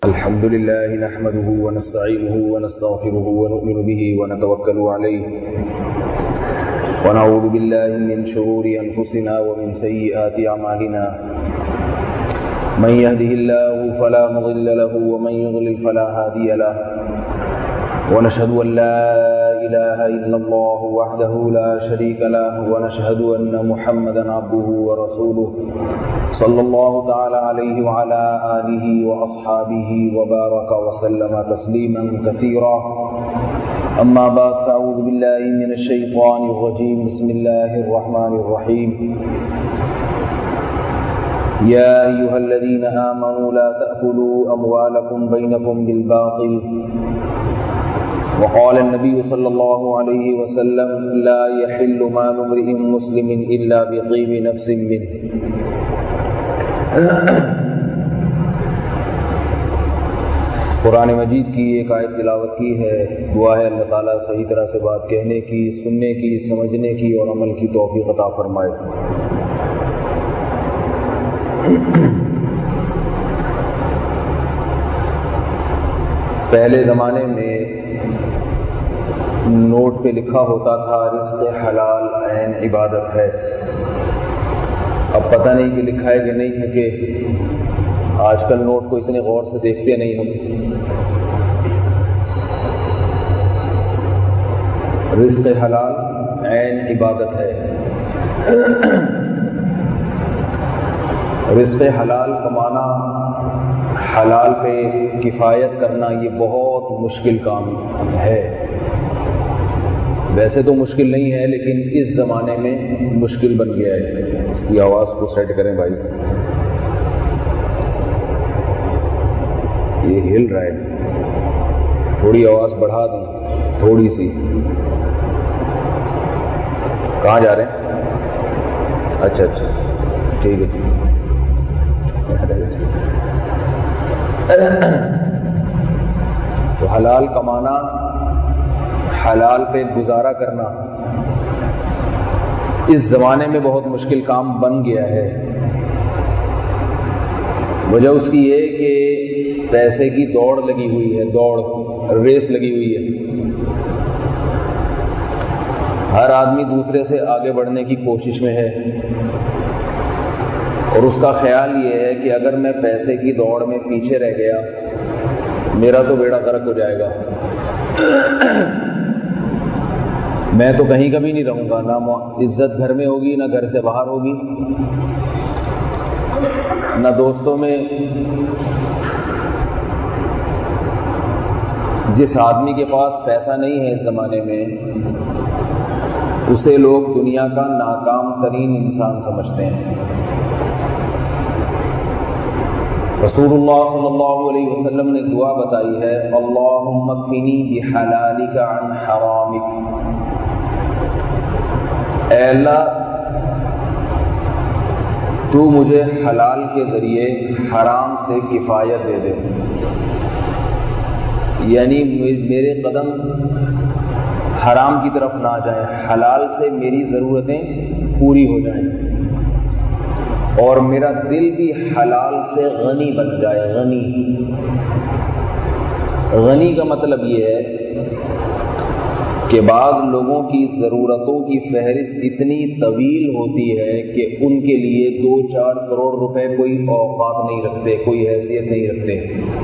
الحمد لله نحمده ونستعينه ونستغفره ونؤمن به ونتوكل عليه ونعوذ بالله من شرور أنفسنا ومن سيئات أعمالنا من يهده الله فلا مضل له ومن يضلل فلا هادي له ونشهد أن لا إله إلا الله وحده لا شريك له ونشهد أن محمدا عبده ورسوله صلى الله تعالى عليه وعلى آله وأصحابه وبارك وسلم تسليما كثيرا أما بعد فأعوذ بالله من الشيطان الرجيم بسم الله الرحمن الرحيم يا أيها الذين آمنوا لا تأكلوا أموالكم بينكم بالباطل وقال النبي صلى الله عليه وسلم لا يحل مال امرئ مسلم إلا بطيب نفس منه. قرآن مجید کی ایک آیت تلاوت کی ہے. دعا ہے اللہ تعالیٰ صحیح طرح سے بات کہنے کی، سننے کی، سمجھنے کی اور عمل کی توفیق عطا فرمائے. پہلے زمانے میں نوٹ پہ لکھا ہوتا تھا رزق حلال عین عبادت ہے. اب پتہ نہیں کہ لکھا ہے کہ نہیں ہے، کہ آج کل نوٹ کو اتنے غور سے دیکھتے نہیں ہم. رزق حلال عین عبادت ہے. رزق حلال کمانا، حلال پہ کفایت کرنا، یہ بہت مشکل کام ہے. ویسے تو مشکل نہیں ہے لیکن اس زمانے میں مشکل بن گیا ہے. اس کی آواز کو سیٹ کریں بھائی، یہ ہل رہا ہے. تھوڑی آواز بڑھا دیں، تھوڑی سی. کہاں جا رہے ہیں؟ اچھا ٹھیک ہے. تو حلال کمانا، حلال پہ گزارا کرنا اس زمانے میں بہت مشکل کام بن گیا ہے. وجہ اس کی یہ کہ پیسے کی دوڑ لگی ہوئی ہے، ریس لگی ہوئی ہے. ہر آدمی دوسرے سے آگے بڑھنے کی کوشش میں ہے اور اس کا خیال یہ ہے کہ اگر میں پیسے کی دوڑ میں پیچھے رہ گیا میرا تو بیڑا غرق ہو جائے گا. میں تو کہیں کبھی نہیں رہوں گا، نہ عزت گھر میں ہوگی، نہ گھر سے باہر ہوگی، نہ دوستوں میں. جس آدمی کے پاس پیسہ نہیں ہے اس زمانے میں، اسے لوگ دنیا کا ناکام ترین انسان سمجھتے ہیں. رسول اللہ صلی اللہ علیہ وسلم نے دعا بتائی ہے، اللہم اکفنی بحلالک عن حرامک. اے اللہ تو مجھے حلال کے ذریعے حرام سے کفایت دے دے. یعنی میرے قدم حرام کی طرف نہ جائیں، حلال سے میری ضرورتیں پوری ہو جائیں اور میرا دل بھی حلال سے غنی بن جائے. غنی کا مطلب یہ ہے کہ بعض لوگوں کی ضرورتوں کی فہرست اتنی طویل ہوتی ہے کہ ان کے لیے 2-4 کروڑ روپے کوئی اوقات نہیں رکھتے، کوئی حیثیت نہیں رکھتے.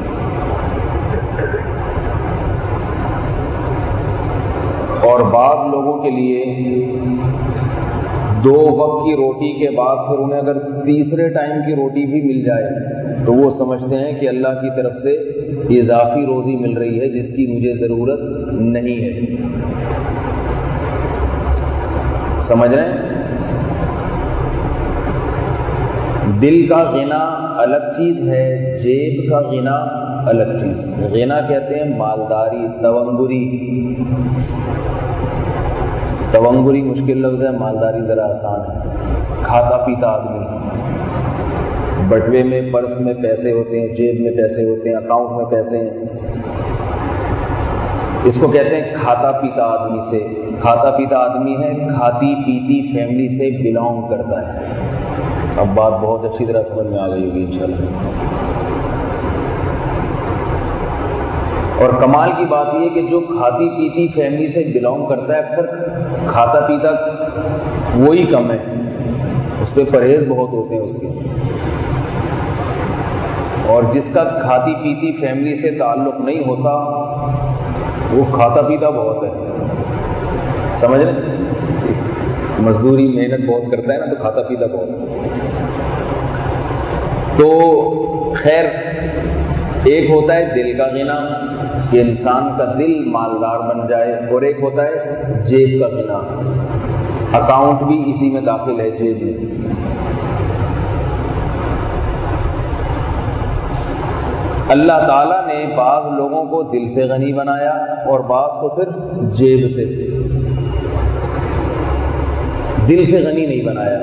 اور بعض لوگوں کے لیے 2 وقت کی روٹی کے بعد پھر انہیں اگر تیسرے ٹائم کی روٹی بھی مل جائے تو وہ سمجھتے ہیں کہ اللہ کی طرف سے اضافی روزی مل رہی ہے جس کی مجھے ضرورت نہیں ہے. سمجھ رہے ہیں؟ دل کا غنا الگ چیز ہے، جیب کا غنا الگ چیز. غنا کہتے ہیں مالداری، تونگری مشکل لفظ ہے، مالداری ذرا آسان ہے. کھاتا پیتا آدمی، بٹوے میں پرس میں پیسے ہوتے ہیں، جیب میں پیسے ہوتے ہیں، اکاؤنٹ میں پیسے ہیں. اس کو کہتے ہیں کھاتا پیتا آدمی. سے کھاتا پیتا آدمی ہے، کھاتی پیتی فیملی سے بلانگ کرتا ہے. اب بات بہت اچھی طرح سمجھ میں آ گئی ہوگی انشاءاللہ. اور کمال کی بات یہ کہ جو کھاتی پیتی فیملی سے بلانگ کرتا ہے اکثر کھاتا پیتا وہی کم ہے، اس پہ پرہیز بہت ہوتے ہیں اس کے، اور جس کا کھاتی پیتی فیملی سے تعلق نہیں ہوتا وہ کھاتا پیتا بہت ہے، سمجھ رہے؟ مزدوری محنت بہت کرتا ہے نا، تو کھاتا پیتا بہت ہے۔ تو خیر، ایک ہوتا ہے دل کا غنا کہ انسان کا دل مالدار بن جائے، اور ایک ہوتا ہے جیب کا غنا، اکاؤنٹ بھی اسی میں داخل ہے، جیب میں۔ اللہ تعالیٰ نے بعض لوگوں کو دل سے غنی بنایا اور بعض کو صرف جیب سے، دل سے غنی نہیں بنایا۔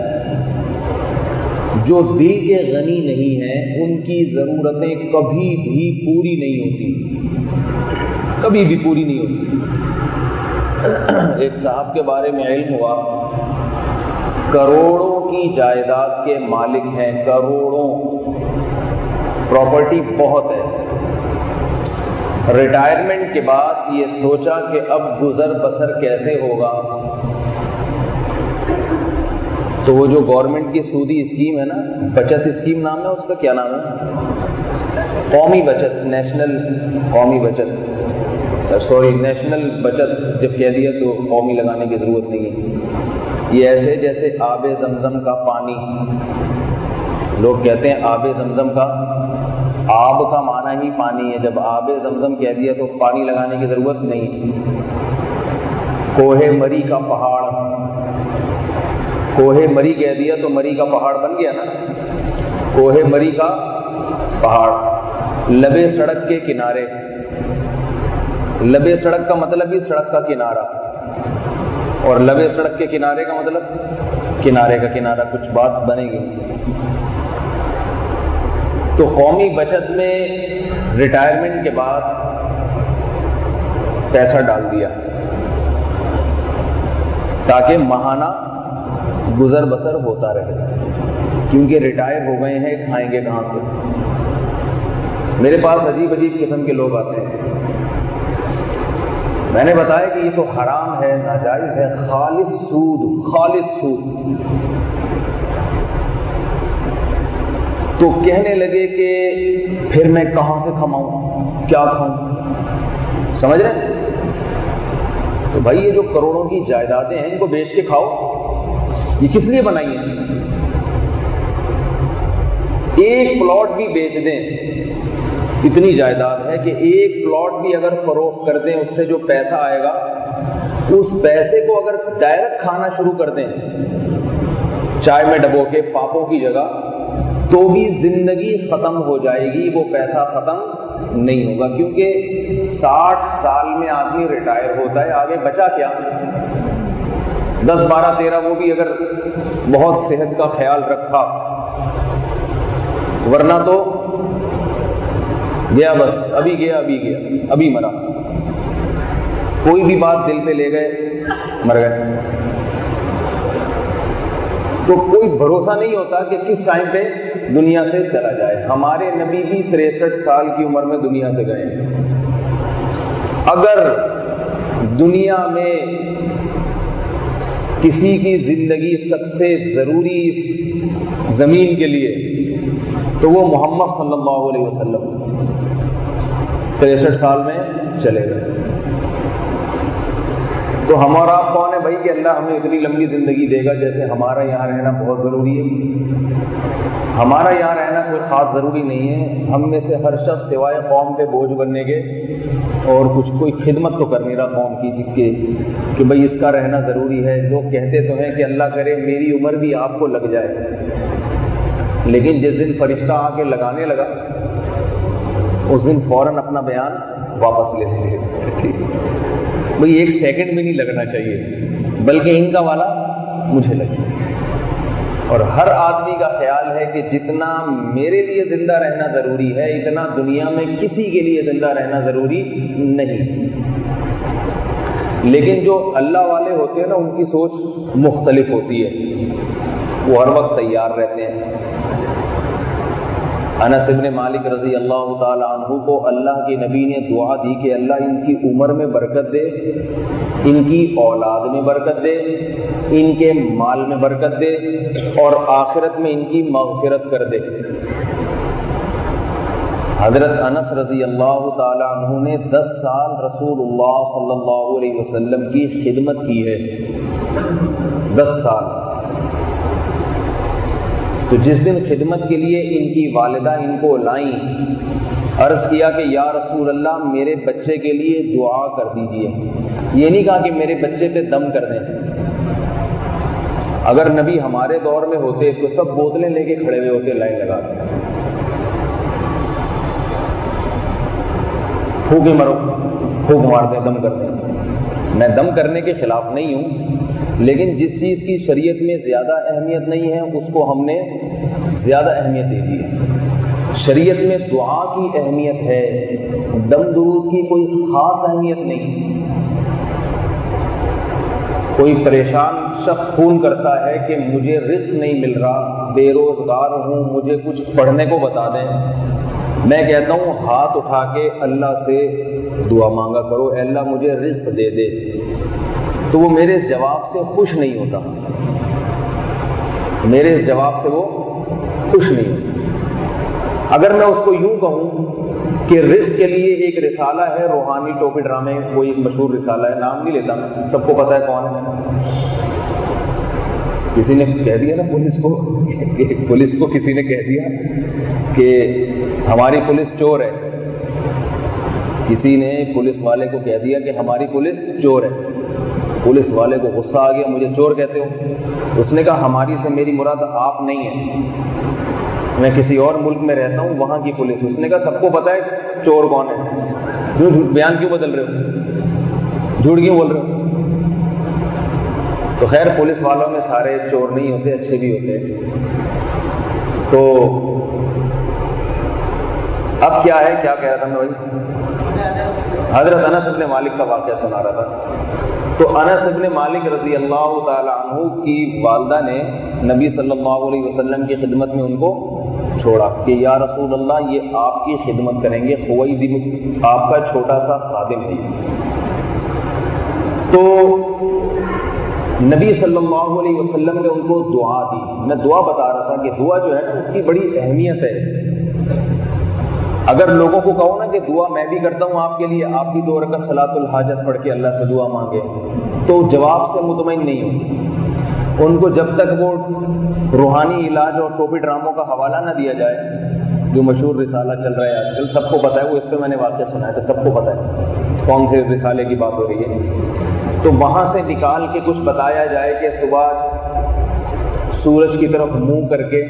جو دل کے غنی نہیں ہیں ان کی ضرورتیں کبھی بھی پوری نہیں ہوتی، کبھی بھی پوری نہیں ہوتی۔ ایک صاحب کے بارے میں علم ہوا، کروڑوں کی جائیداد کے مالک ہیں، کروڑوں، پراپرٹی بہت ہے۔ ریٹائرمنٹ کے بعد یہ سوچا کہ اب گزر بسر کیسے ہوگا، تو وہ جو گورنمنٹ کی سودی اسکیم ہے نا، بچت اسکیم نام ہے اس کا، کیا نام ہے؟ قومی بچت، نیشنل قومی بچت، سوری نیشنل بچت جب کہہ دیا تو قومی لگانے کی ضرورت نہیں ہے۔ یہ ایسے جیسے آب زمزم کا پانی، لوگ کہتے ہیں آب زمزم کا، آب کا معنی ہی پانی ہے، جب آب زمزم کہہ دیا تو پانی لگانے کی ضرورت نہیں۔ کوہ مری کا پہاڑ، کوہ مری کہہ دیا تو مری کا پہاڑ بن گیا نا، کوہ مری کا پہاڑ، لبے سڑک کے کنارے، لبے سڑک کا مطلب بھی سڑک کا کنارہ، اور لبے سڑک کے کنارے کا مطلب کنارے کا کنارہ، کچھ بات بنے گی۔ تو قومی بچت میں ریٹائرمنٹ کے بعد پیسہ ڈال دیا تاکہ ماہانہ گزر بسر ہوتا رہے، کیونکہ ریٹائر ہو گئے ہیں، کھائیں گے کہاں سے؟ میرے پاس عجیب عجیب قسم کے لوگ آتے ہیں، میں نے بتایا کہ یہ تو حرام ہے، ناجائز ہے، خالص سود، خالص سود۔ تو کہنے لگے کہ پھر میں کہاں سے کماؤں، کیا کھاؤں، سمجھ رہے؟ تو بھائی یہ جو کروڑوں کی جائیدادیں ہیں ان کو بیچ کے کھاؤ، یہ کس لیے بنائی ہیں؟ ایک پلاٹ بھی بیچ دیں، اتنی جائیداد ہے کہ ایک پلاٹ بھی اگر فروخت کر دیں، اس سے جو پیسہ آئے گا اس پیسے کو اگر ڈائریکٹ کھانا شروع کر دیں چائے میں ڈبو کے پاپوں کی جگہ، تو بھی زندگی ختم ہو جائے گی، وہ پیسہ ختم نہیں ہوگا، کیونکہ 60 سال میں آدمی ریٹائر ہوتا ہے، آگے بچا کیا؟ 10 12 13 وہ بھی اگر بہت صحت کا خیال رکھا، ورنہ تو گیا، بس ابھی گیا ابھی گیا، ابھی مرا، کوئی بھی بات دل پہ لے گئے مر گئے۔ تو کوئی بھروسہ نہیں ہوتا کہ کس ٹائم پہ دنیا سے چلا جائے۔ ہمارے نبی بھی 63 سال کی عمر میں دنیا سے گئے۔ اگر دنیا میں کسی کی زندگی سب سے ضروری اس زمین کے لیے تو وہ محمد صلی اللہ علیہ وسلم 63 سال میں چلے گئے۔ تو ہمارا آپ کون ہے بھائی کہ اللہ ہمیں اتنی لمبی زندگی دے گا؟ جیسے ہمارا یہاں رہنا بہت ضروری ہے۔ ہمارا یہاں رہنا کوئی خاص ضروری نہیں ہے، ہم میں سے ہر شخص سوائے قوم پہ بوجھ بننے کے اور کچھ کوئی خدمت تو کر نہیں رہا قوم کی، کہ بھئی اس کا رہنا ضروری ہے۔ لوگ کہتے تو ہیں کہ اللہ کرے میری عمر بھی آپ کو لگ جائے، لیکن جس دن فرشتہ آ کے لگانے لگا اس دن فوراً اپنا بیان واپس لے لیں گے۔ بھئی 1 سیکنڈ بھی نہیں لگنا چاہیے، بلکہ ان کا والا مجھے لگے۔ اور ہر آدمی کا خیال ہے کہ جتنا میرے لیے زندہ رہنا ضروری ہے اتنا دنیا میں کسی کے لیے زندہ رہنا ضروری نہیں۔ لیکن جو اللہ والے ہوتے ہیں نا ان کی سوچ مختلف ہوتی ہے، وہ ہر وقت تیار رہتے ہیں۔ انس ابن مالک رضی اللہ تعالی عنہ کو اللہ کے نبی نے دعا دی کہ اللہ ان کی عمر میں برکت دے، ان کی اولاد میں برکت دے، ان کے مال میں برکت دے، اور آخرت میں ان کی مغفرت کر دے۔ حضرت انس رضی اللہ تعالی عنہ نے 10 سال رسول اللہ صلی اللہ علیہ وسلم کی خدمت کی ہے، 10 سال۔ تو جس دن خدمت کے لیے ان کی والدہ ان کو لائیں، عرض کیا کہ یا رسول اللہ میرے بچے کے لیے دعا کر دیجئے۔ یہ نہیں کہا کہ میرے بچے پہ دم کر دیں۔ اگر نبی ہمارے دور میں ہوتے تو سب بوتلیں لے کے کھڑے ہوئے ہوتے لائن لگا کے، پھونکے مرو، پھونک مار دیں، دم کر دیں۔ میں دم کرنے کے خلاف نہیں ہوں، لیکن جس چیز کی شریعت میں زیادہ اہمیت نہیں ہے اس کو ہم نے زیادہ اہمیت دے دی ہے۔ شریعت میں دعا کی اہمیت ہے، دم درود کی کوئی خاص اہمیت نہیں۔ کوئی پریشان شخص فون کرتا ہے کہ مجھے رزق نہیں مل رہا، بے روزگار ہوں، مجھے کچھ پڑھنے کو بتا دیں، میں کہتا ہوں ہاتھ اٹھا کے اللہ سے دعا مانگا کرو، اے اللہ مجھے رزق دے دے۔ تو وہ میرے اس جواب سے خوش نہیں ہوتا، میرے اس جواب سے وہ خوش نہیں ہوتا۔ اگر میں اس کو یوں کہوں کہ رزق کے لیے ایک رسالہ ہے، روحانی ٹوپی ڈرامے، کوئی ایک مشہور رسالہ ہے، نام نہیں لیتا میں، سب کو پتا ہے کون ہے۔ کسی نے کہہ دیا نا پولیس کو کسی نے کہہ دیا کہ ہماری پولیس چور ہے، کسی نے پولیس والے کو کہہ دیا کہ ہماری پولیس چور ہے۔ پولیس والے کو غصہ آ گیا، مجھے چور کہتے ہو؟ اس نے کہا ہماری سے میری مراد آپ نہیں ہے، میں کسی اور ملک میں رہتا ہوں، وہاں کی پولیس۔ اس نے کہا سب کو پتا ہے چور کون ہے، بیان کیوں بدل رہے ہو، جھوٹ کیوں بول رہے ہو؟ تو خیر پولیس والوں میں سارے چور نہیں ہوتے، اچھے بھی ہوتے ہیں۔ تو اب کیا ہے، کیا کہہ رہا تھا میں بھائی؟ حضرت انس بن مالک کا واقعہ سنا رہا تھا۔ تو انس بن مالک رضی اللہ تعالی عنہ کی والدہ نے نبی صلی اللہ علیہ وسلم کی خدمت میں ان کو چھوڑا کہ یا رسول اللہ یہ آپ کی خدمت کریں گے، خویدم آپ کا چھوٹا سا خادم ہے۔ تو نبی صلی اللہ علیہ وسلم نے ان کو دعا دی۔ میں دعا بتا رہا تھا کہ دعا جو ہے نا اس کی بڑی اہمیت ہے۔ اگر لوگوں کو کہو نا کہ دعا میں بھی کرتا ہوں آپ کے لیے، آپ بھی 2 رکعت صلاۃ الحاجت پڑھ کے اللہ سے دعا مانگے، تو جواب سے مطمئن نہیں ہوتی۔ ان کو جب تک وہ روحانی علاج اور ٹوپی ڈراموں کا حوالہ نہ دیا جائے، جو مشہور رسالہ چل رہا ہے آج کل، سب کو پتہ ہے، وہ اس پہ میں نے واقعہ سنا ہے تو سب کو پتہ ہے کون سے رسالے کی بات ہو رہی ہے، تو وہاں سے نکال کے کچھ بتایا جائے کہ صبح سورج کی طرف منہ کر کے،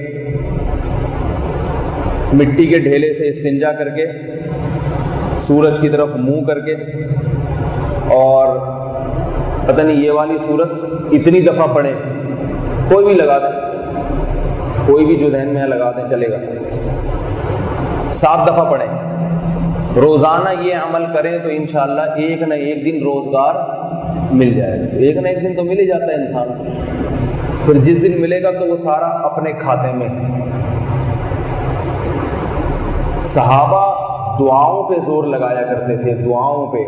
مٹی کے ڈھیلے سے استنجا کر کے، سورج کی طرف منہ کر کے، اور پتہ نہیں یہ والی صورت اتنی دفعہ پڑھیں، کوئی بھی لگا دیں، کوئی بھی جو ذہن میں ہے لگا دیں، چلے گا، 7 دفعہ پڑھیں، روزانہ یہ عمل کریں تو انشاءاللہ ایک نہ ایک دن روزگار مل جائے گا۔ ایک نہ ایک دن تو مل ہی جاتا ہے انسان، پھر جس دن ملے گا تو وہ سارا اپنے کھاتے میں۔ صحابہ دعاؤں پہ زور لگایا کرتے تھے، دعاؤں پہ۔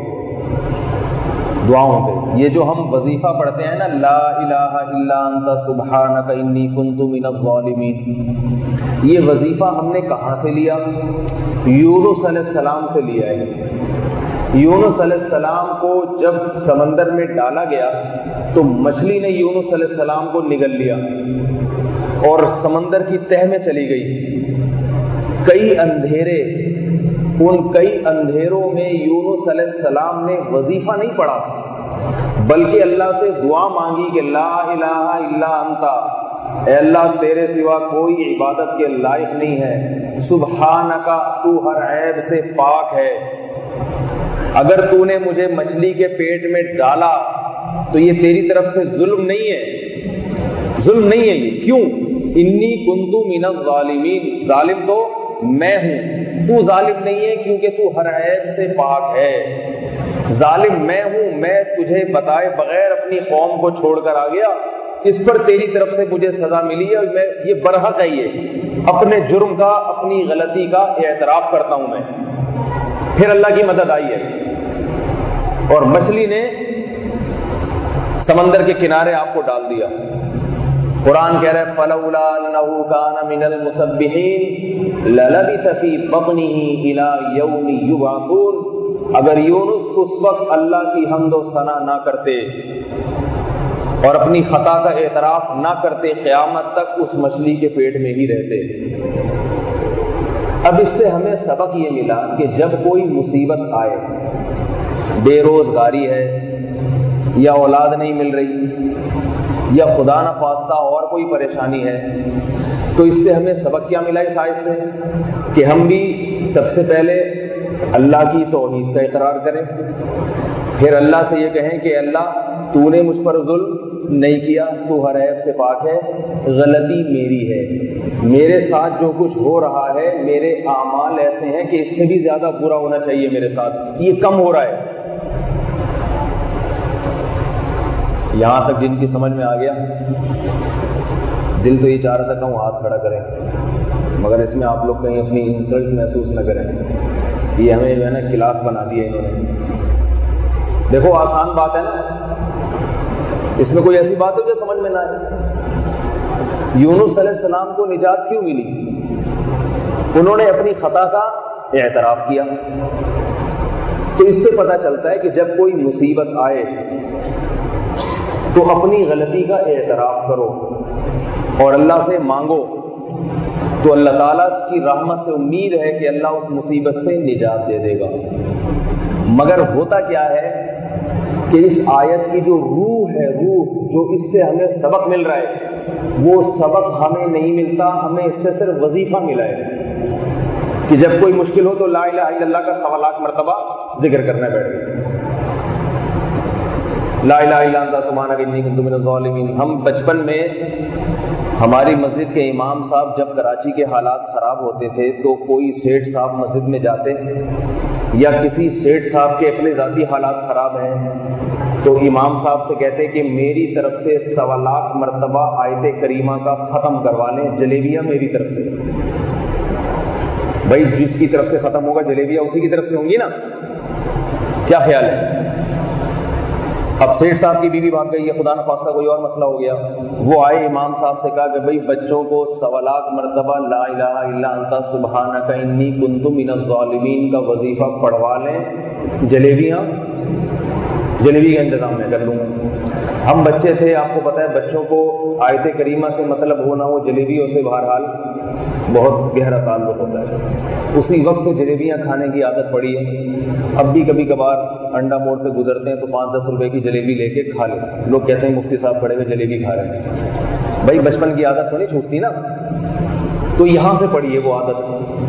یہ جو ہم وظیفہ پڑھتے ہیں نا، لا الہ الا انت سبحانک انی کنت من الظالمین، یہ وظیفہ ہم نے کہاں سے لیا؟ یونس علیہ السلام سے لیا ہے۔ یونس علیہ السلام کو جب سمندر میں ڈالا گیا تو مچھلی نے یونس علیہ السلام کو نگل لیا اور سمندر کی تہ میں چلی گئی۔ کئی اندھیرے، ان کئی اندھیروں میں یونس علیہ السلام نے وظیفہ نہیں پڑھا، بلکہ اللہ سے دعا مانگی کہ لا الہ الا انت، اے اللہ تیرے سوا کوئی عبادت کے لائق نہیں ہے، سبحانک تو ہر عیب سے پاک ہے، اگر تو نے مجھے مچھلی کے پیٹ میں ڈالا تو یہ تیری طرف سے ظلم نہیں ہے، ظلم نہیں ہے یہ، کیوں؟ انی کنت من الظالمین، ظالم تو میں ہوں، تو ظالم نہیں ہے کیونکہ تو ہر عیب سے پاک ہے، ظالم میں ہوں، میں تجھے بتائے بغیر اپنی قوم کو چھوڑ کر آ گیا، اس پر تیری طرف سے مجھے سزا ملی ہے، اور میں یہ برحق ہے، اپنے جرم کا، اپنی غلطی کا اعتراف کرتا ہوں میں. پھر اللہ کی مدد آئی ہے اور مچھلی نے سمندر کے کنارے آپ کو ڈال دیا. قرآن کہہ رہا ہے فَلَوْلَا أَنَّهُ كَانَ مِنَ الْمُسَبِّحِينَ لَلَبِثَ فِي بَطْنِهِ إِلَى يَوْمِ يُبْعَثُونَ. اگر یونس اس وقت اللہ کی حمد و ثنا نہ کرتے اور اپنی خطا کا اعتراف نہ کرتے، قیامت تک اس مچھلی کے پیٹ میں ہی رہتے. اب اس سے ہمیں سبق یہ ملا کہ جب کوئی مصیبت آئے، بے روزگاری ہے یا اولاد نہیں مل رہی یا خدا نہ خواستہ اور کوئی پریشانی ہے، تو اس سے ہمیں سبق کیا ملا اس آیت سے؟ کہ ہم بھی سب سے پہلے اللہ کی توحید کا اقرار کریں، پھر اللہ سے یہ کہیں کہ اللہ تو نے مجھ پر ظلم نہیں کیا، تو ہر عیب سے پاک ہے، غلطی میری ہے، میرے ساتھ جو کچھ ہو رہا ہے میرے اعمال ایسے ہیں کہ اس سے بھی زیادہ برا ہونا چاہیے میرے ساتھ، یہ کم ہو رہا ہے. یہاں تک جن کی سمجھ میں آ گیا، دل تو یہ چاہ رہا تھا کہ ہوں ہاتھ کھڑا کریں، مگر اس میں آپ لوگ کہیں اپنی انسلٹ محسوس نہ کریں. یہ ہمیں جو ہے نا کلاس بنا دی ہے انہوں نے. دیکھو آسان بات ہے نا، اس میں کوئی ایسی بات ہے جو سمجھ میں نہ آئے. یونس علیہ السلام کو نجات کیوں ملی؟ انہوں نے اپنی خطا کا اعتراف کیا. تو اس سے پتہ چلتا ہے کہ جب کوئی مصیبت آئے تو اپنی غلطی کا اعتراف کرو اور اللہ سے مانگو، تو اللہ تعالیٰ کی رحمت سے امید ہے کہ اللہ اس مصیبت سے نجات دے دے گا. مگر ہوتا کیا ہے کہ اس آیت کی جو روح ہے، روح جو اس سے ہمیں سبق مل رہا ہے، وہ سبق ہمیں نہیں ملتا. ہمیں اس سے صرف وظیفہ ملا ہے کہ جب کوئی مشکل ہو تو لا الہ الا اللہ کا 100 لاکھ مرتبہ ذکر کرنا بیٹھ گئے. لا الہ الا انت سبحانک انی کنت من الظالمین. ہم بچپن میں ہماری مسجد کے امام صاحب جب کراچی کے حالات خراب ہوتے تھے تو کوئی سیٹھ صاحب مسجد میں جاتے یا کسی سیٹھ صاحب کے اپنے ذاتی حالات خراب ہیں تو امام صاحب سے کہتے کہ میری طرف سے 100 لاکھ مرتبہ آیت کریمہ کا ختم کروا لیں، جلیبیاں میری طرف سے. بھائی جس کی طرف سے ختم ہوگا جلیبیاں اسی کی طرف سے ہوں گی نا. کیا خیال ہے؟ اب سیٹھ صاحب کی بیوی بھاگ گئی ہے، خدا نہ خواستہ کوئی اور مسئلہ ہو گیا، وہ آئے امام صاحب سے کہا کہ بھائی بچوں کو 100 لاکھ مرتبہ لا الہ الا انت سبحانک انی کنت من الظالمین کا وظیفہ پڑھوا لیں، جلیبی کا انتظام میں کر لوں. ہم بچے تھے، آپ کو پتہ ہے بچوں کو آیت کریمہ سے مطلب ہو نہ ہو، جلیبیوں سے بہرحال بہت گہرا تعلق ہوتا ہے. اسی وقت سے جلیبیاں کھانے کی عادت پڑی ہے. اب بھی کبھی کبھار انڈا موڑ سے گزرتے ہیں تو 5-10 روپے کی جلیبی لے کے کھا لیں. لوگ کہتے ہیں مفتی صاحب کھڑے ہوئے جلیبی کھا رہے ہیں. بھائی بچپن کی عادت تو نہیں چھوٹتی نا، تو یہاں سے پڑی ہے وہ عادت.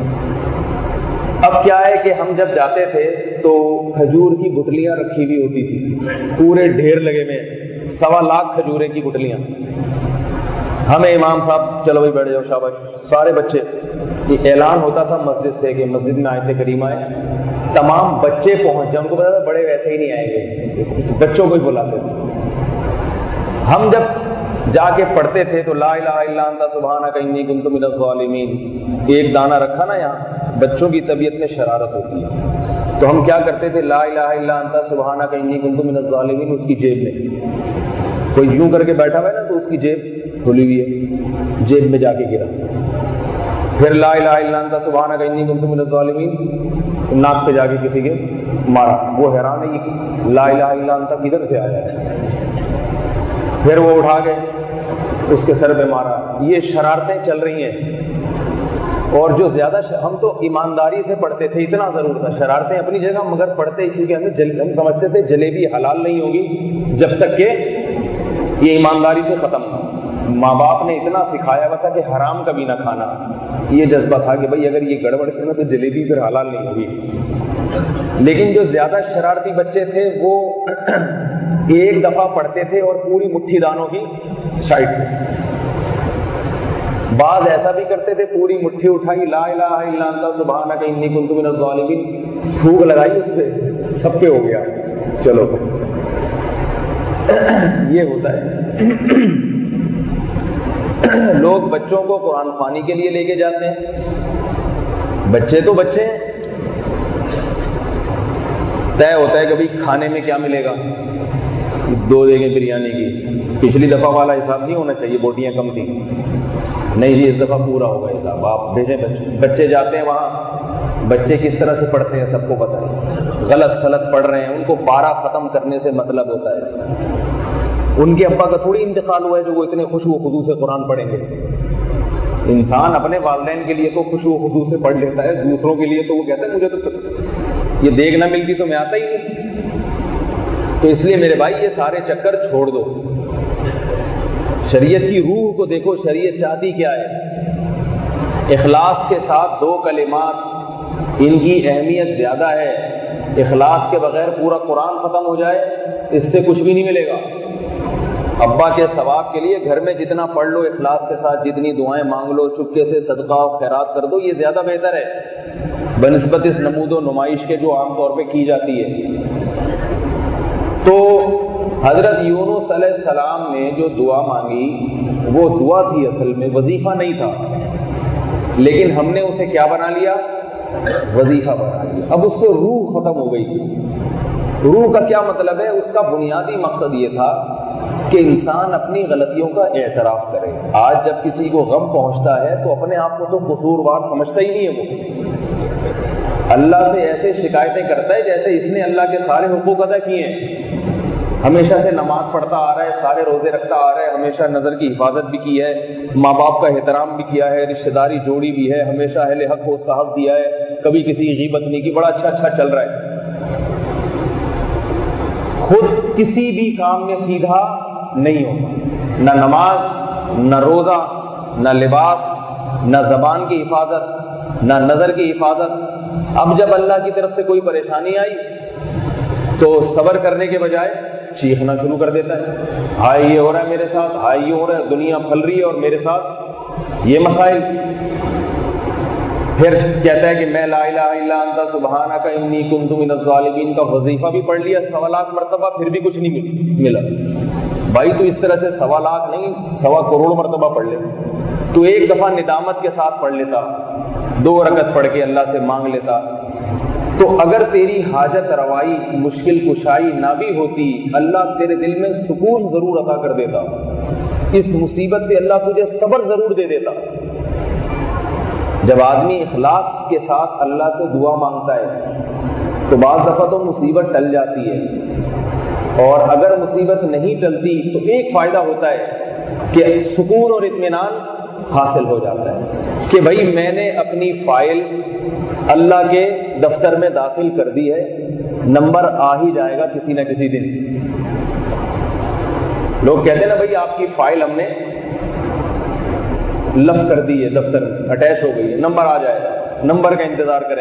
اب کیا ہے کہ ہم جب جاتے تھے تو کھجور کی گٹلیاں رکھی ہوئی ہوتی تھی، پورے ڈھیر لگے میں 1.25 لاکھ کھجورے کی گٹلیاں. ہمیں امام صاحب چلو بھائی بیٹھ جاؤ، شاباش. سارے بچے، یہ اعلان ہوتا تھا مسجد سے کہ مسجد میں آیت کریمہ ہے، تمام بچے پہنچ جائیں. ان کو پتا تھا بڑے ویسے ہی نہیں آئیں گے، بچوں کو ہی بلاتے تھے. ہم جب جا کے پڑھتے تھے تو لا الہ الا انت سبحانک انی کنت من الظالمین ایک دانہ رکھا نا یہاں، بچوں کی طبیعت میں شرارت ہوتی ہے تو ہم کیا کرتے تھے، لا الہ الا انت سبحانک انی کنت من الظالمین اس کی جیب میں، کوئی یوں کر کے بیٹھا ہوا ہے نا تو اس کی جیب کھلی ہوئی ہے، جیب میں جا کے گرا. پھر لا الہ الا انت سبحانک انی کنت من الظالمین ناک پہ جا کے کسی کے مارا. وہ حیران ہے یہ لا الہ الا انت کدھر سے آیا ہے. پھر وہ اٹھا کے اس کے سر پہ مارا. یہ شرارتیں چل رہی ہیں. اور جو زیادہ ہم تو ایمانداری سے پڑھتے تھے، اتنا ضرور تھا. شرارتیں اپنی جگہ مگر پڑھتے کیونکہ ہم سمجھتے تھے جلیبی حلال نہیں ہوگی جب تک کہ یہ ایمانداری سے ختم ہو. ماں باپ نے اتنا سکھایا ہوا تھا کہ حرام کبھی نہ کھانا. یہ جذبہ تھا کہ بھائی اگر یہ گڑبڑ سے نا تو جلیبی پھر حلال نہیں ہوگی. لیکن جو زیادہ شرارتی بچے تھے وہ ایک دفعہ پڑھتے تھے اور پوری مٹھی دانوں کی سائڈ پہ. بعض ایسا بھی کرتے تھے پوری مٹھی اٹھائی لا الہ الا انت سبحانک انی کنت من الظالمین، پھونک لگائی اس پہ، سب پہ ہو گیا. چلو یہ ہوتا ہے. لوگ بچوں کو قرآن خوانی کے لیے لے کے جاتے ہیں، بچے تو بچے ہیں، طے ہوتا ہے کبھی کھانے میں کیا ملے گا، 2 دیگیں بریانی کی، پچھلی دفعہ والا حساب نہیں ہونا چاہیے، بوٹیاں کم تھیں، نہیں جی اس دفعہ پورا ہوگا حساب، آپ بھیجیں بچے جاتے ہیں وہاں، بچے کس طرح سے پڑھتے ہیں سب کو پتہ ہے، غلط پڑھ رہے ہیں، ان کو پارا ختم کرنے سے مطلب ہوتا ہے، ان کے ابا کا تھوڑی انتقال ہوا ہے جو وہ اتنے خوشو و خضوع سے قرآن پڑھیں گے، انسان اپنے والدین کے لیے تو خوشو و خضوع سے پڑھ لیتا ہے، دوسروں کے لیے تو وہ کہتا ہے مجھے تو یہ دیکھ نہ ملتی تو میں آتا ہی نہیں۔ تو اس لیے میرے بھائی یہ سارے چکر چھوڑ دو، شریعت کی روح کو دیکھو، شریعت چاہتی کیا ہے، اخلاص کے ساتھ 2 کلمات، ان کی اہمیت زیادہ ہے، اخلاص کے بغیر پورا قرآن ختم ہو جائے اس سے کچھ بھی نہیں ملے گا۔ ابا کے ثواب کے لیے گھر میں جتنا پڑھ لو اخلاص کے ساتھ، جتنی دعائیں مانگ لو، چپکے سے صدقہ و خیرات کر دو، یہ زیادہ بہتر ہے بنسبت اس نمود و نمائش کے جو عام طور پہ کی جاتی ہے۔ تو حضرت یونس علیہ السلام نے جو دعا مانگی وہ دعا تھی، اصل میں وظیفہ نہیں تھا، لیکن ہم نے اسے کیا بنا لیا، وظیفہ بنا لیا۔ اب اس سے روح ختم ہو گئی۔ روح کا کیا مطلب ہے؟ اس کا بنیادی مقصد یہ تھا کہ انسان اپنی غلطیوں کا اعتراف کرے۔ آج جب کسی کو غم پہنچتا ہے تو اپنے آپ کو تو قصوروار سمجھتا ہی نہیں ہے، وہ اللہ سے ایسے شکایتیں کرتا ہے جیسے اس نے اللہ کے سارے حقوق ادا کیے ہیں، ہمیشہ سے نماز پڑھتا آ رہا ہے، سارے روزے رکھتا آ رہا ہے، ہمیشہ نظر کی حفاظت بھی کی ہے، ماں باپ کا احترام بھی کیا ہے، رشتہ داری جوڑی بھی ہے، ہمیشہ اہل حق کو اس کا حق دیا ہے، کبھی کسی کی غیبت نہیں کی، بڑا اچھا چل رہا ہے، خود کسی بھی کام میں سیدھا نہیں ہوتا، نہ نماز، نہ روزہ، نہ لباس، نہ زبان کی حفاظت، نہ نظر کی حفاظت۔ اب جب اللہ کی طرف سے کوئی پریشانی آئی تو صبر کرنے کے بجائے چیخنا شروع کر دیتا ہے، ہائے یہ ہو رہا ہے میرے ساتھ، ہائے یہ ہو رہا ہے، دنیا پھل رہی ہے اور میرے ساتھ یہ مسائل۔ پھر کہتا ہے کہ میں لا الہ الا انت سبحانک انی کنت من الظالمین کا وظیفہ بھی پڑھ لیا 1.25 لاکھ مرتبہ، پھر بھی کچھ نہیں ملا۔ بھائی تو اس طرح سے 1.25 لاکھ نہیں 1.25 کروڑ مرتبہ پڑھ لے، تو ایک دفعہ ندامت کے ساتھ پڑھ لیتا، 2 رکعت پڑھ کے اللہ سے مانگ لیتا، تو اگر تیری حاجت روائی، مشکل کشائی نہ بھی ہوتی، اللہ تیرے دل میں سکون ضرور عطا کر دیتا، اس مصیبت پہ اللہ تجھے صبر ضرور دے دیتا۔ جب آدمی اخلاص کے ساتھ اللہ سے دعا مانگتا ہے تو بعض دفعہ تو مصیبت ٹل جاتی ہے، اور اگر مصیبت نہیں ٹلتی تو ایک فائدہ ہوتا ہے کہ سکون اور اطمینان حاصل ہو جاتا ہے کہ بھائی میں نے اپنی فائل اللہ کے دفتر میں داخل کر دی ہے، نمبر آ ہی جائے گا کسی نہ کسی دن۔ لوگ کہتے ہیں نا بھائی آپ کی فائل ہم نے لف کر دی ہے، دفتر میں اٹیچ ہو گئی ہے، نمبر آ جائے گا، نمبر کا انتظار کریں،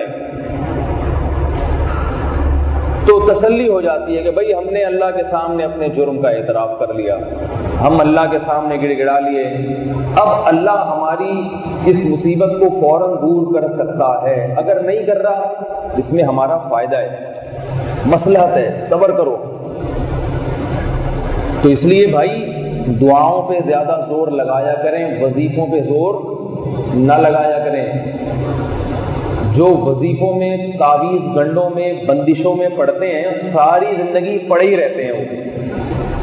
تو تسلی ہو جاتی ہے کہ بھائی ہم نے اللہ کے سامنے اپنے جرم کا اعتراف کر لیا، ہم اللہ کے سامنے گڑ گڑا لیے، اب اللہ ہماری اس مصیبت کو فوراً دور کر سکتا ہے، اگر نہیں کر رہا اس میں ہمارا فائدہ ہے، مصلحت ہے، صبر کرو۔ تو اس لیے بھائی دعاؤں پہ زیادہ زور لگایا کریں، وظیفوں پہ زور نہ لگایا کریں۔ جو وظیفوں میں، تعویذ گنڈوں میں، بندشوں میں پڑھتے ہیں ساری زندگی پڑے ہی رہتے ہیں وہ،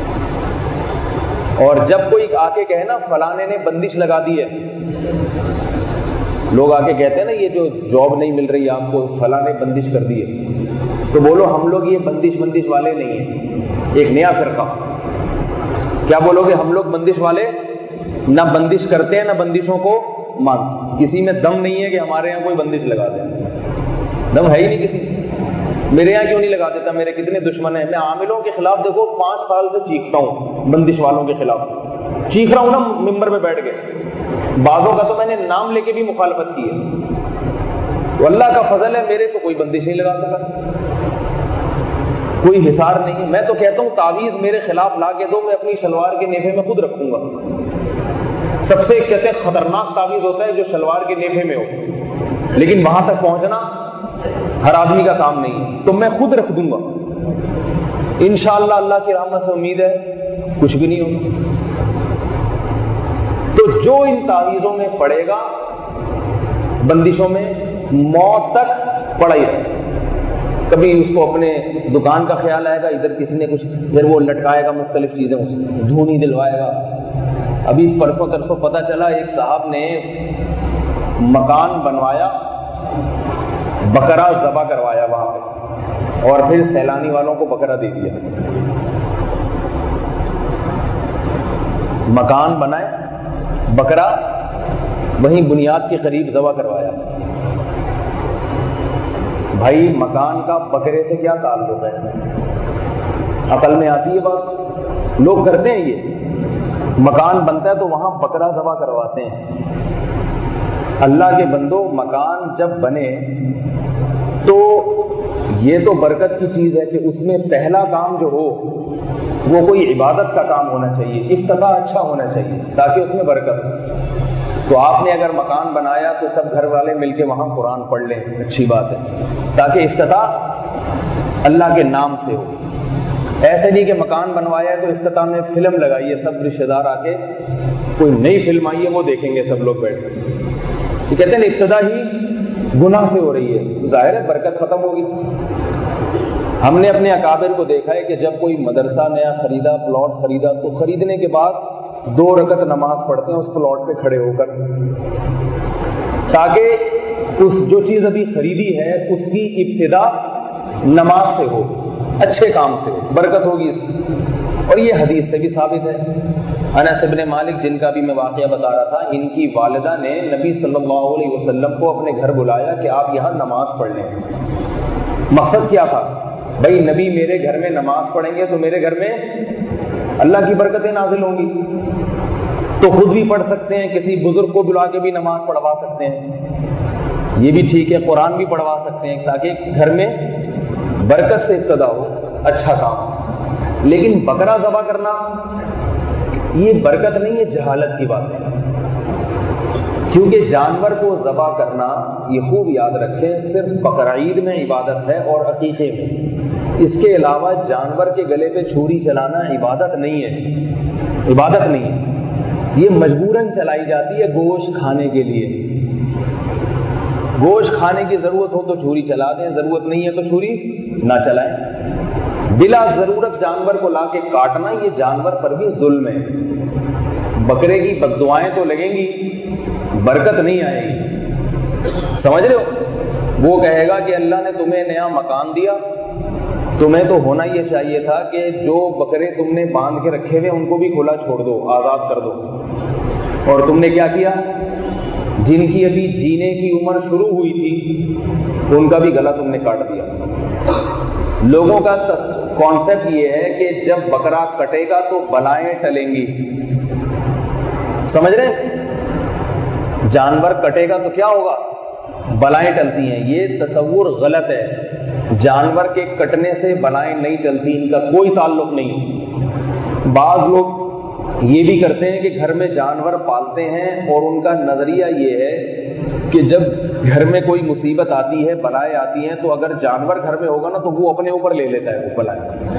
اور جب کوئی آ کے کہے نا فلانے نے بندش لگا دی ہے، لوگ آ کے کہتے ہیں نا یہ جو جاب نہیں مل رہی آپ کو فلاں نے بندش کر دی ہے، تو بولو ہم لوگ یہ بندش والے نہیں ہیں، ایک نیا فرقہ۔ کیا بولو گے؟ ہم لوگ بندش والے نہ بندش کرتے ہیں نہ بندشوں کو مان، کسی میں دم نہیں ہے کہ ہمارے یہاں کوئی بندش لگا دے، دم ہے ہی نہیں کسی۔ میرے یہاں کیوں نہیں لگا دیتا؟ میرے کتنے دشمن ہیں، میں عاملوں کے خلاف دیکھو 5 سال سے چیختا ہوں، بندش والوں کے خلاف چیخ رہا ہوں نا ممبر میں بیٹھ کے، بعضوں کا تو میں نے نام لے کے بھی مخالفت کی ہے، تو اللہ کا فضل ہے میرے تو کوئی بندش نہیں لگا سکا، کوئی حصار نہیں۔ میں تو کہتا ہوں تعویذ میرے خلاف لا کے دو، میں اپنی شلوار کے نیفے میں خود رکھوں گا۔ سب سے کہتے ہیں خطرناک تعویذ ہوتا ہے جو شلوار کے نیفے میں ہو، لیکن وہاں تک پہنچنا ہر آدمی کا کام نہیں، تو میں خود رکھ دوں گا انشاءاللہ۔ اللہ کی رحمت سے امید ہے کچھ بھی نہیں ہوگا۔ تو جو ان تعویذوں میں پڑے گا بندشوں میں موت تک پڑا ہی رہے. کبھی اس کو اپنے دکان کا خیال آئے گا, ادھر کسی نے کچھ, پھر وہ لٹکائے گا مختلف چیزیں, اس میں دھونی دلوائے گا. ابھی پرسوں ترسوں پتہ چلا ایک صاحب نے مکان بنوایا, بکرا ذبح کروایا وہاں پہ, اور پھر سیلانی والوں کو بکرا دے دیا. مکان بنائے, بکرا وہیں بنیاد کے قریب ذبح کروایا. بھائی مکان کا بکرے سے کیا تعلق ہے؟ عقل میں آتی ہے بات؟ لوگ کرتے ہیں یہ, مکان بنتا ہے تو وہاں بکرا ذبح کرواتے ہیں. اللہ کے بندو, مکان جب بنے تو یہ تو برکت کی چیز ہے کہ اس میں پہلا کام جو ہو وہ کوئی عبادت کا کام ہونا چاہیے, افتتاح اچھا ہونا چاہیے تاکہ اس میں برکت ہو. تو آپ نے اگر مکان بنایا تو سب گھر والے مل کے وہاں قرآن پڑھ لیں, اچھی بات ہے, تاکہ افتتاح اللہ کے نام سے ہو. ایسے نہیں کہ مکان بنوایا ہے تو افتتاح میں فلم لگائیے, سب رشتے دار آ کے کوئی نئی فلم آئی ہے وہ دیکھیں گے سب لوگ بیٹھ کے. یہ کہتے ہیں ابتدا ہی گناہ سے ہو رہی ہے, ظاہر ہے برکت ختم ہوگی. ہم نے اپنے اکابر کو دیکھا ہے کہ جب کوئی مدرسہ نیا خریدا, پلاٹ خریدا, تو خریدنے کے بعد 2 رکعت نماز پڑھتے ہیں اس پلاٹ پہ کھڑے ہو کر, تاکہ اس جو چیز ابھی خریدی ہے اس کی ابتدا نماز سے ہو, اچھے کام سے ہو, برکت ہوگی اس کی. اور یہ حدیث سے بھی ثابت ہے. انس بن مالک جن کا بھی میں واقعہ بتا رہا تھا, ان کی والدہ نے نبی صلی اللہ علیہ وسلم کو اپنے گھر بلایا کہ آپ یہاں نماز پڑھ لیں. مقصد کیا تھا؟ بھائی نبی میرے گھر میں نماز پڑھیں گے تو میرے گھر میں اللہ کی برکتیں نازل ہوں گی. تو خود بھی پڑھ سکتے ہیں, کسی بزرگ کو بلا کے بھی نماز پڑھوا سکتے ہیں, یہ بھی ٹھیک ہے, قرآن بھی پڑھوا سکتے ہیں تاکہ گھر میں برکت سے ابتدا ہو, اچھا کام. لیکن بکرا ذبح کرنا یہ برکت نہیں ہے, جہالت کی بات ہے. کیونکہ جانور کو ذبح کرنا, یہ خوب یاد رکھیں, صرف بقرعید میں عبادت ہے اور عقیقے میں. اس کے علاوہ جانور کے گلے پہ چھری چلانا عبادت نہیں ہے, عبادت نہیں ہے. یہ مجبوراً چلائی جاتی ہے گوشت کھانے کے لیے. گوشت کھانے کی ضرورت ہو تو چھری چلا دیں, ضرورت نہیں ہے تو چھری نہ چلائیں. بلا ضرورت جانور کو لا کے کاٹنا یہ جانور پر بھی ظلم ہے. بکرے کی بددعائیں تو لگیں گی, برکت نہیں آئے گی. سمجھ رہے ہو؟ وہ کہے گا کہ اللہ نے تمہیں نیا مکان دیا, تمہیں تو ہونا یہ چاہیے تھا کہ جو بکرے تم نے باندھ کے رکھے ہوئے ان کو بھی کھلا چھوڑ دو, آزاد کر دو. اور تم نے کیا کیا؟ جن کی ابھی جینے کی عمر شروع ہوئی تھی ان کا بھی گلا تم نے کاٹ دیا. لوگوں کا کانسیپٹ یہ ہے کہ جب بکرا کٹے گا تو بلائیں ٹلیں گی. سمجھ رہے ہیں؟ جانور کٹے گا تو کیا ہوگا؟ بلائیں ٹلتی ہیں. یہ تصور غلط ہے. جانور کے کٹنے سے بلائیں نہیں ٹلتی, ان کا کوئی تعلق نہیں. بعض لوگ یہ بھی کرتے ہیں کہ گھر میں جانور پالتے ہیں اور ان کا نظریہ یہ ہے کہ جب گھر میں کوئی مصیبت آتی ہے, بلائیں آتی ہیں, تو اگر جانور گھر میں ہوگا نا تو وہ اپنے اوپر لے لیتا ہے وہ بلائیں.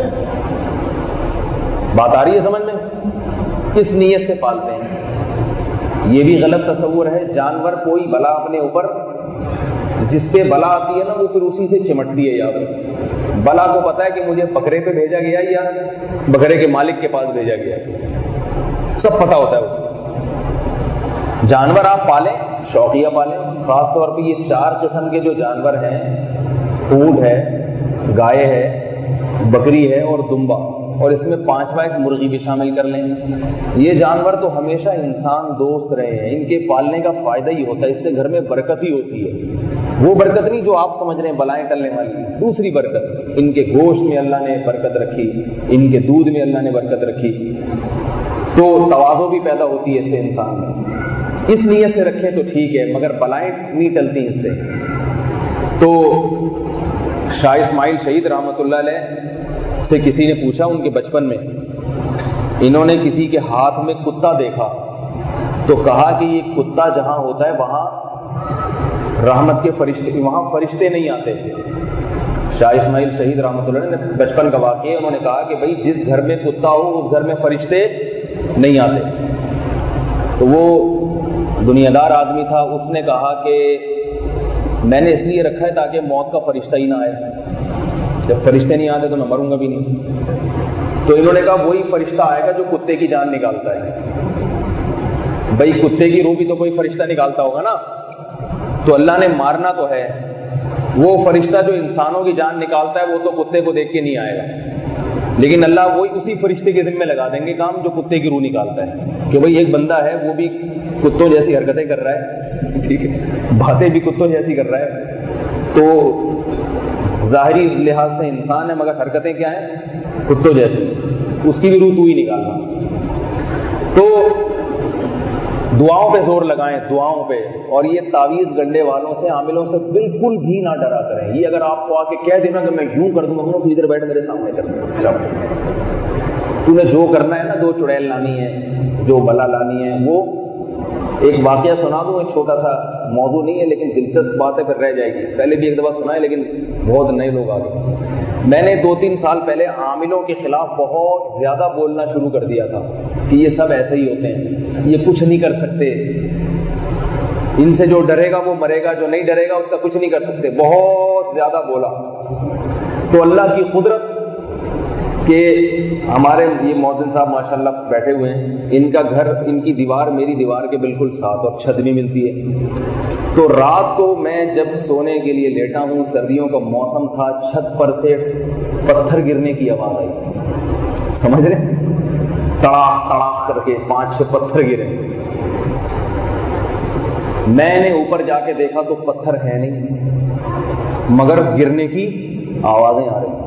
بات آ رہی ہے سمجھ میں؟ کس نیت سے پالتے ہیں؟ یہ بھی غلط تصور ہے. جانور کوئی بلا اپنے اوپر, جس پہ بلا آتی ہے نا وہ پھر اسی سے چمٹتی ہے. یاد رکھو, بلا کو پتا ہے کہ مجھے بکرے پہ بھیجا گیا یا بکرے کے مالک کے پاس بھیجا گیا, سب پتا ہوتا ہے اس کو. جانور آپ پالیں, شوقیہ پالیں. خاص طور پہ یہ 4 قسم کے جو جانور ہیں, اونٹ ہے, گائے ہے, بکری ہے اور دمبا, اور اس میں 5واں ایک مرغی بھی شامل کر لیں. یہ جانور تو ہمیشہ انسان دوست رہے ہیں. ان کے پالنے کا فائدہ ہی ہوتا ہے, اس سے گھر میں برکت ہی ہوتی ہے. وہ برکت نہیں جو آپ سمجھ رہے ہیں بلائیں ٹلنے والی, دوسری برکت. ان کے گوشت میں اللہ نے برکت رکھی, ان کے دودھ میں اللہ نے برکت رکھی, تو تواضع بھی پیدا ہوتی ہے اس سے انسان میں. اس نیت سے رکھیں تو ٹھیک ہے, مگر بلائیں نہیں ٹلتی اس سے. تو شاہ اسماعیل شہید رحمۃ اللہ علیہ سے کسی نے پوچھا, ان کے بچپن میں انہوں نے کسی کے ہاتھ میں کتا دیکھا تو کہا کہ یہ کتا جہاں ہوتا ہے وہاں رحمت کے فرشتے, وہاں فرشتے نہیں آتے. شاہ اسماعیل شہید رحمۃ اللہ علیہ نے بچپن کا واقعہ ہے, انہوں نے کہا کہ بھائی جس گھر میں کتا ہو اس گھر میں فرشتے نہیں آتے. تو وہ دنیادار آدمی تھا، اس نے کہا کہ میں نے اس لیے رکھا ہے تاکہ موت کا فرشتہ ہی نہ آئے، جب فرشتے نہیں آتے تو میں مروں گا بھی نہیں۔ تو انہوں نے کہا وہی فرشتہ آئے گا جو کتے کی جان نکالتا ہے۔ بھائی کتے کی روح بھی تو کوئی فرشتہ نکالتا ہوگا نا، تو اللہ نے مارنا تو ہے، وہ فرشتہ جو انسانوں کی جان نکالتا ہے وہ تو کتے کو دیکھ کے نہیں آئے گا، لیکن اللہ وہی اسی فرشتے کے ذمہ لگا دیں گے کام جو کتے کی روح نکالتا ہے، کہ بھائی ایک بندہ ہے وہ بھی کتوں جیسی حرکتیں کر رہا ہے، ٹھیک ہے، باتیں بھی کتوں جیسی کر رہا ہے، تو ظاہری لحاظ سے انسان ہے مگر حرکتیں کیا ہیں؟ کتوں جیسی، اس کی بھی روح تو ہی نکالنا۔ تو دعاؤں پہ زور لگائیں، دعاؤں پہ، اور یہ تعویذ گنڈے والوں سے، عاملوں سے بالکل بھی نہ ڈرا کریں۔ یہ اگر آپ کو آ کے کہہ دینا کہ میں یوں کر دوں گا، تو ادھر بیٹھ میرے سامنے کر دوں، تو نے جو کرنا ہے نا، جو چڑیل لانی ہے، جو بلا لانی ہے، وہ ایک واقعہ سنا دوں، ایک چھوٹا سا موضوع نہیں ہے لیکن دلچسپ بات ہے، پھر رہ جائے گی، پہلے بھی ایک دفعہ سنا ہے لیکن بہت نئے لوگ آ گئے۔ میں نے 2-3 سال پہلے عاملوں کے خلاف بہت زیادہ بولنا شروع کر دیا تھا کہ یہ سب ایسے ہی ہوتے ہیں، یہ کچھ نہیں کر سکتے، ان سے جو ڈرے گا وہ مرے گا، جو نہیں ڈرے گا اس کا کچھ نہیں کر سکتے، بہت زیادہ بولا۔ تو اللہ کی قدرت کہ ہمارے یہ مؤذن صاحب ماشاءاللہ بیٹھے ہوئے ہیں، ان کا گھر، ان کی دیوار میری دیوار کے بالکل ساتھ، اور چھت بھی ملتی ہے۔ تو رات کو میں جب سونے کے لیے لیٹا ہوں، سردیوں کا موسم تھا، چھت پر سے پتھر گرنے کی آواز آئی، سمجھ رہے، تڑاک تڑاک کر کے 5-6 پتھر گرے۔ میں نے اوپر جا کے دیکھا تو پتھر ہے نہیں مگر گرنے کی آوازیں آ رہی۔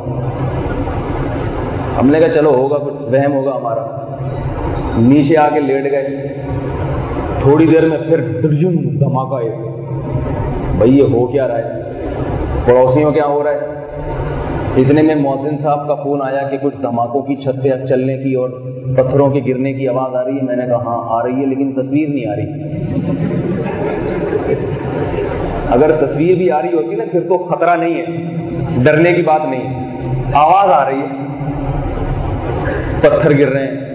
ہم نے کہا چلو ہوگا کچھ وہم ہوگا ہمارا، نیچے آ کے لیٹ گئے۔ تھوڑی دیر میں پھر درجن دھماکہ ہے، بھائی یہ ہو کیا رہا ہے، پڑوسیوں کیا ہو رہا ہے؟ اتنے میں مؤذن صاحب کا فون آیا کہ کچھ دھماکوں کی، چھت پہ چلنے کی اور پتھروں کے گرنے کی آواز آ رہی ہے۔ میں نے کہا ہاں آ رہی ہے لیکن تصویر نہیں آ رہی۔ اگر تصویر بھی آ رہی ہوتی نا پھر تو خطرہ نہیں ہے، ڈرنے کی بات نہیں ہے، آواز آ رہی ہے، پتھر گر رہے ہیں۔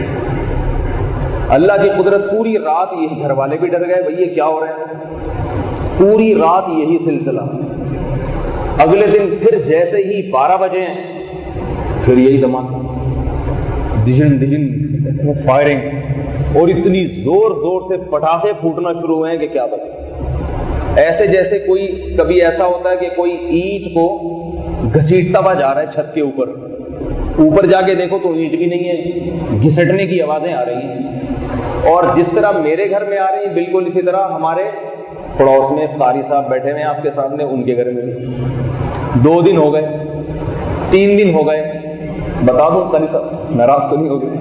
اللہ کی قدرت، پوری رات یہی، گھر والے بھی ڈر گئے بھئی یہ کیا ہو رہا ہے، پوری رات یہی سلسلہ۔ اگلے دن پھر جیسے ہی 12 بجے ہیں پھر یہی دھماکہ، ڈجن ڈجن فائرنگ، اور اتنی زور زور سے پٹاخے پھوٹنا شروع ہوئے ہیں کہ کیا بتائیں، ایسے جیسے کوئی کبھی ایسا ہوتا ہے کہ کوئی اینٹ کو گھسیٹتا ہوا جا رہا ہے چھت کے اوپر، اوپر جا کے دیکھو تو اینٹ بھی نہیں ہے، گھسٹنے کی آوازیں آ رہی ہیں۔ اور جس طرح میرے گھر میں آ رہی ہیں بالکل اسی طرح ہمارے پڑوس میں قاری صاحب بیٹھے ہوئے ہیں آپ کے سامنے، ان کے گھر میں بھی 2 دن ہو گئے، 3 دن ہو گئے۔ بتا دوں قاری صاحب ناراض تو نہیں ہو گئے؟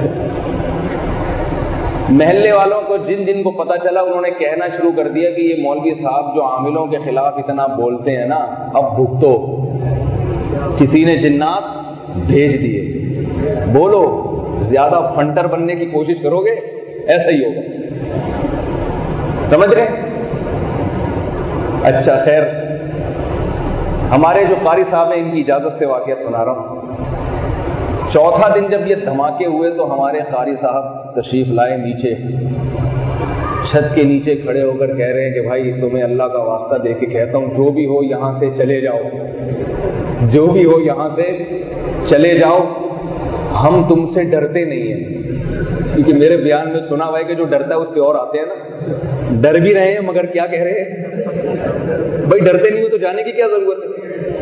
محلے والوں کو جن جن کو پتا چلا انہوں نے کہنا شروع کر دیا کہ یہ مولوی صاحب جو عاملوں کے خلاف اتنا بولتے ہیں نا، اب بھگتو، کسی نے جنات بھیج دیے، بولو زیادہ فنٹر بننے کی کوشش کرو گے ایسا ہی ہوگا، سمجھ رہے؟ اچھا خیر، ہمارے جو قاری صاحب ہیں ان کی اجازت سے واقعہ سنا رہا ہوں۔ چوتھا دن جب یہ دھماکے ہوئے تو ہمارے قاری صاحب تشریف لائے نیچے، چھت کے نیچے کھڑے ہو کر کہہ رہے ہیں کہ بھائی تمہیں اللہ کا واسطہ دے کے کہتا ہوں، جو بھی ہو یہاں سے چلے جاؤ، جو بھی ہو یہاں سے چلے جاؤ، ہم تم سے ڈرتے نہیں ہیں۔ کیونکہ میرے بیان میں سنا ہوا ہے کہ جو ڈرتا ہے اس پہ اور آتے ہیں نا، ڈر بھی رہے ہیں مگر کیا کہہ رہے ہیں، بھائی ڈرتے نہیں ہو تو جانے کی کیا ضرورت ہے؟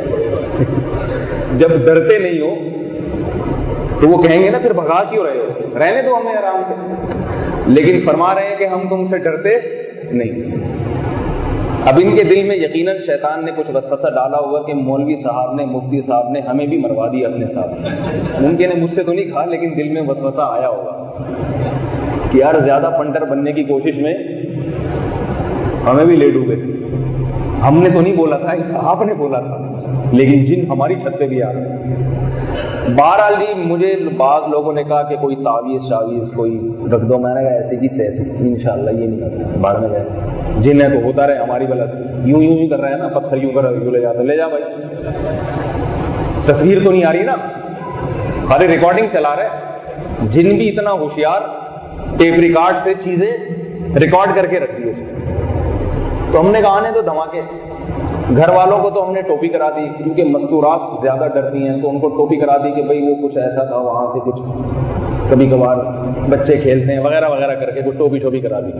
جب ڈرتے نہیں ہو تو وہ کہیں گے نا پھر بھگا کیوں رہے ہو، رہنے دو ہمیں آرام سے۔ لیکن فرما رہے ہیں کہ ہم تم سے ڈرتے نہیں۔ اب ان کے دل میں یقیناً شیطان نے کچھ وسوسہ ڈالا ہوا کہ مولوی صاحب نے، مفتی صاحب نے ہمیں بھی مروا دیا اپنے ساتھ۔ ممکن ہے مجھ سے تو نہیں کہا لیکن دل میں وسوسہ آیا ہوگا کہ یار زیادہ فنٹر بننے کی کوشش میں ہمیں بھی لے ڈوبے، ہم نے تو نہیں بولا تھا، آپ نے بولا تھا، لیکن جن ہماری چھت پہ بھی آ رہے ہیں۔ بہرحال جی مجھے بعض لوگوں نے کہا کہ کوئی تعویذ شاویز کوئی رکھ دو، میں نے کہا ایسے کی تیسے انشاءاللہ یہ نہیں کرتا، بعد میں گئے جن ہے تو ہوتا رہے ہماری غلط، یوں یوں ہی کر رہے ہیں نا، پتھر یوں کر رہے یوں لے جاتے، لے جا بھائی، تصویر تو نہیں آ رہی نا، خالی ریکارڈنگ چلا رہے۔ جن بھی اتنا ہوشیار टेप रिकॉर्ड से चीजें रिकॉर्ड करके रख दी उसने। तो हमने कहा आने तो धमाके। घर वालों को तो हमने टोपी करा दी, क्योंकि मस्तूरात ज्यादा डरती हैं, तो उनको टोपी करा दी कि भाई वो कुछ ऐसा था, वहां से कुछ कभी कभार बच्चे खेलते हैं वगैरह वगैरह करके कुछ टोपी करा दी।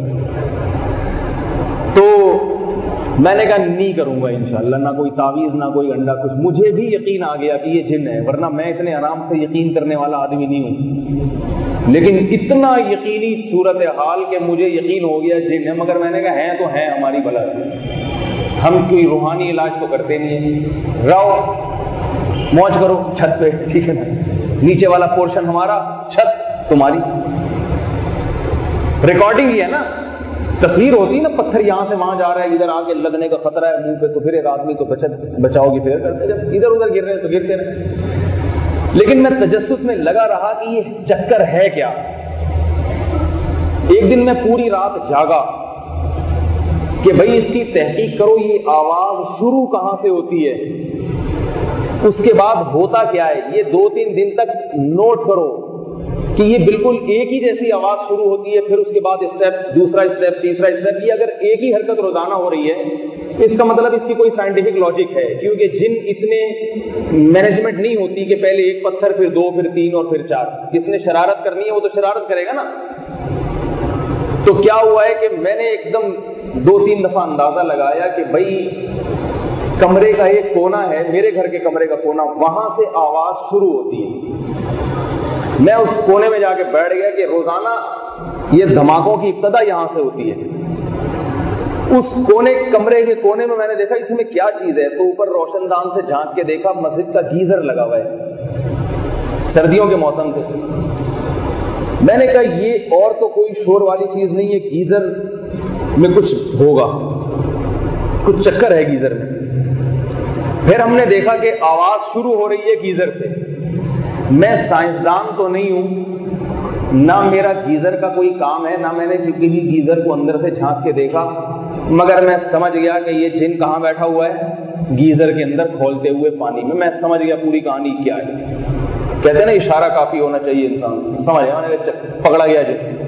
तो मैंने कहा नहीं करूंगा इंशाअल्लाह, ना कोई तावीज ना कोई अंडा कुछ। मुझे भी यकीन आ गया कि ये जिन है, वरना मैं इतने आराम से यकीन करने वाला आदमी नहीं हूं। लेकिन इतना यकीनी सूरत हाल के मुझे यकीन हो गया जिन है, मगर मैंने कहा है तो है हमारी भला से, हम कोई रूहानी इलाज तो करते नहीं है। रहो मौज करो छत पे, ठीक है ना, नीचे वाला पोर्शन हमारा, छत तुम्हारी। रिकॉर्डिंग ही है ना, तस्वीर होती है ना, पत्थर यहां से वहां जा रहा है, इधर आके लगने का खतरा है मुंह पे, तो फिर एक आदमी तो बचाओगी फिर करते, जब इधर उधर गिर रहे हैं तो गिरते रहे। लेकिन मैं तजस्सुस में लगा रहा कि ये चक्कर है क्या। एक दिन मैं पूरी रात जागा कि भाई इसकी तहकीक करो, ये आवाज शुरू कहां से होती है, उसके बाद होता क्या है। ये 2-3 दिन तक नोट करो कि ये बिल्कुल एक ही जैसी आवाज शुरू होती है, फिर उसके बाद स्टेप, दूसरा स्टेप, तीसरा स्टेप। ये अगर एक ही हरकत रोजाना हो रही है, इसका मतलब इसकी कोई साइंटिफिक लॉजिक है, क्योंकि जिन इतने मैनेजमेंट नहीं होती कि पहले एक पत्थर, फिर 2, फिर 3 और फिर 4। जिसने शरारत करनी है वो तो शरारत करेगा ना। तो क्या हुआ है कि मैंने एकदम 2-3 दफा अंदाजा लगाया कि भाई कमरे का एक कोना है, मेरे घर के कमरे का कोना, वहां से आवाज शुरू होती है। मैं उस कोने में जाके बैठ गया कि रोजाना ये धमाकों की इब्तदा यहां से होती है। उस कमरे के कोने में मैंने देखा इसमें क्या चीज है, तो ऊपर रोशनदान से झांक के देखा मस्जिद का गीजर लगा हुआ है, सर्दियों के मौसम थे। मैंने कहा ये और तो कोई शोर वाली चीज नहीं है, गीजर में कुछ होगा, कुछ चक्कर है गीजर में। फिर हमने देखा कि आवाज शुरू हो रही है गीजर से। मैं साइंसदान तो नहीं हूं, ना मेरा गीजर का कोई काम है, ना मैंने किसी भी गीजर को अंदर से झांक के देखा, मगर मैं समझ गया कि ये जिन कहां बैठा हुआ है, गीजर के अंदर खोलते हुए पानी में। मैं समझ गया पूरी कहानी क्या है। कहते हैं ना इशारा काफी होना चाहिए इंसान, समझ गया, मैंने पकड़ा गया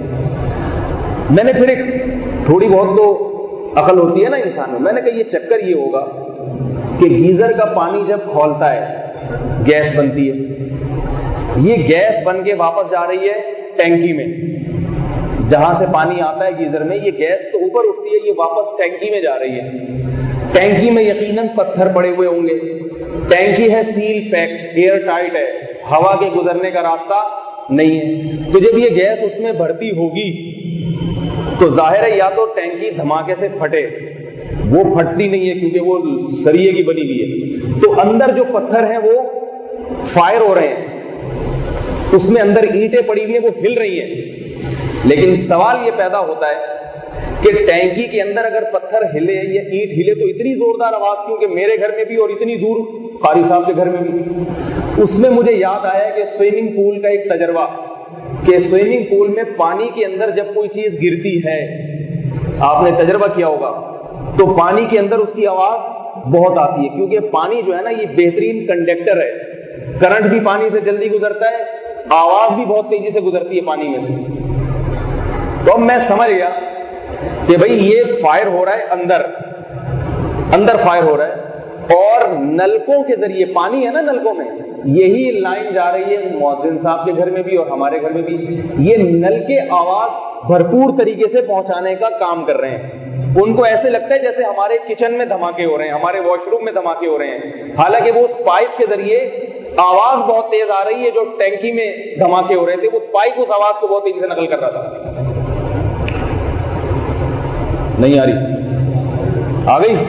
जिन। मैंने फिर एक थोड़ी बहुत तो अकल होती है ना इंसान में, मैंने कहा ये चक्कर ये होगा कि गीजर का पानी जब खोलता है गैस बनती है, ये गैस बन के वापस जा रही है टैंकी में, जहां से पानी आता है गीजर में, ये गैस तो ऊपर उठती है, ये वापस टैंकी में जा रही है। टैंकी में यकीनन पत्थर पड़े हुए होंगे, टैंकी है सील पैक, एयर टाइट है, हवा के गुजरने का रास्ता नहीं है। तो जब ये गैस उसमें भर्ती होगी तो जाहिर है या तो टैंकी धमाके से फटे, वो फटती नहीं है क्योंकि वो सरिये की बनी हुई है, तो अंदर जो पत्थर हैं वो फायर हो रहे हैं, उसमें अंदर ईंटें पड़ी हुई हैं, वो हिल रही हैं। लेकिन सवाल ये पैदा होता है कि टैंकी के अंदर अगर पत्थर हिले या ईंट हिले तो इतनी जोरदार आवाज क्यों कि मेरे घर में भी और इतनी दूर कारी साहब के घर में भी। उसमें मुझे याद आया कि स्विमिंग पूल का एक तजर्बा, कि स्विमिंग पूल में पानी के अंदर जब कोई चीज गिरती है, आपने तजर्बा किया होगा, तो पानी के अंदर उसकी आवाज बहुत आती है, क्योंकि पानी जो है ना ये बेहतरीन कंडक्टर है, करंट भी पानी से जल्दी गुजरता है, आवाज भी बहुत तेजी से गुजरती है पानी में से। तो अब मैं समझ गया कि भाई ये फायर हो रहा है, अंदर फायर हो रहा है, और नलकों के जरिए, पानी है ना नलकों में, यही लाइन जा रही है मुअज्जिन साहब के घर में भी और हमारे घर में भी। ये नल के आवाज भरपूर तरीके से पहुंचाने का काम कर रहे हैं। उनको ऐसे लगता है जैसे हमारे किचन में धमाके हो रहे हैं, हमारे वॉशरूम में धमाके हो रहे हैं, हालांकि वो उस पाइप के जरिए आवाज बहुत तेज आ रही है, जो टैंकी में धमाके हो रहे थे वो पाइप उस आवाज को बहुत तेजी से नकल कर रहा था। नहीं आ रही? आ गई?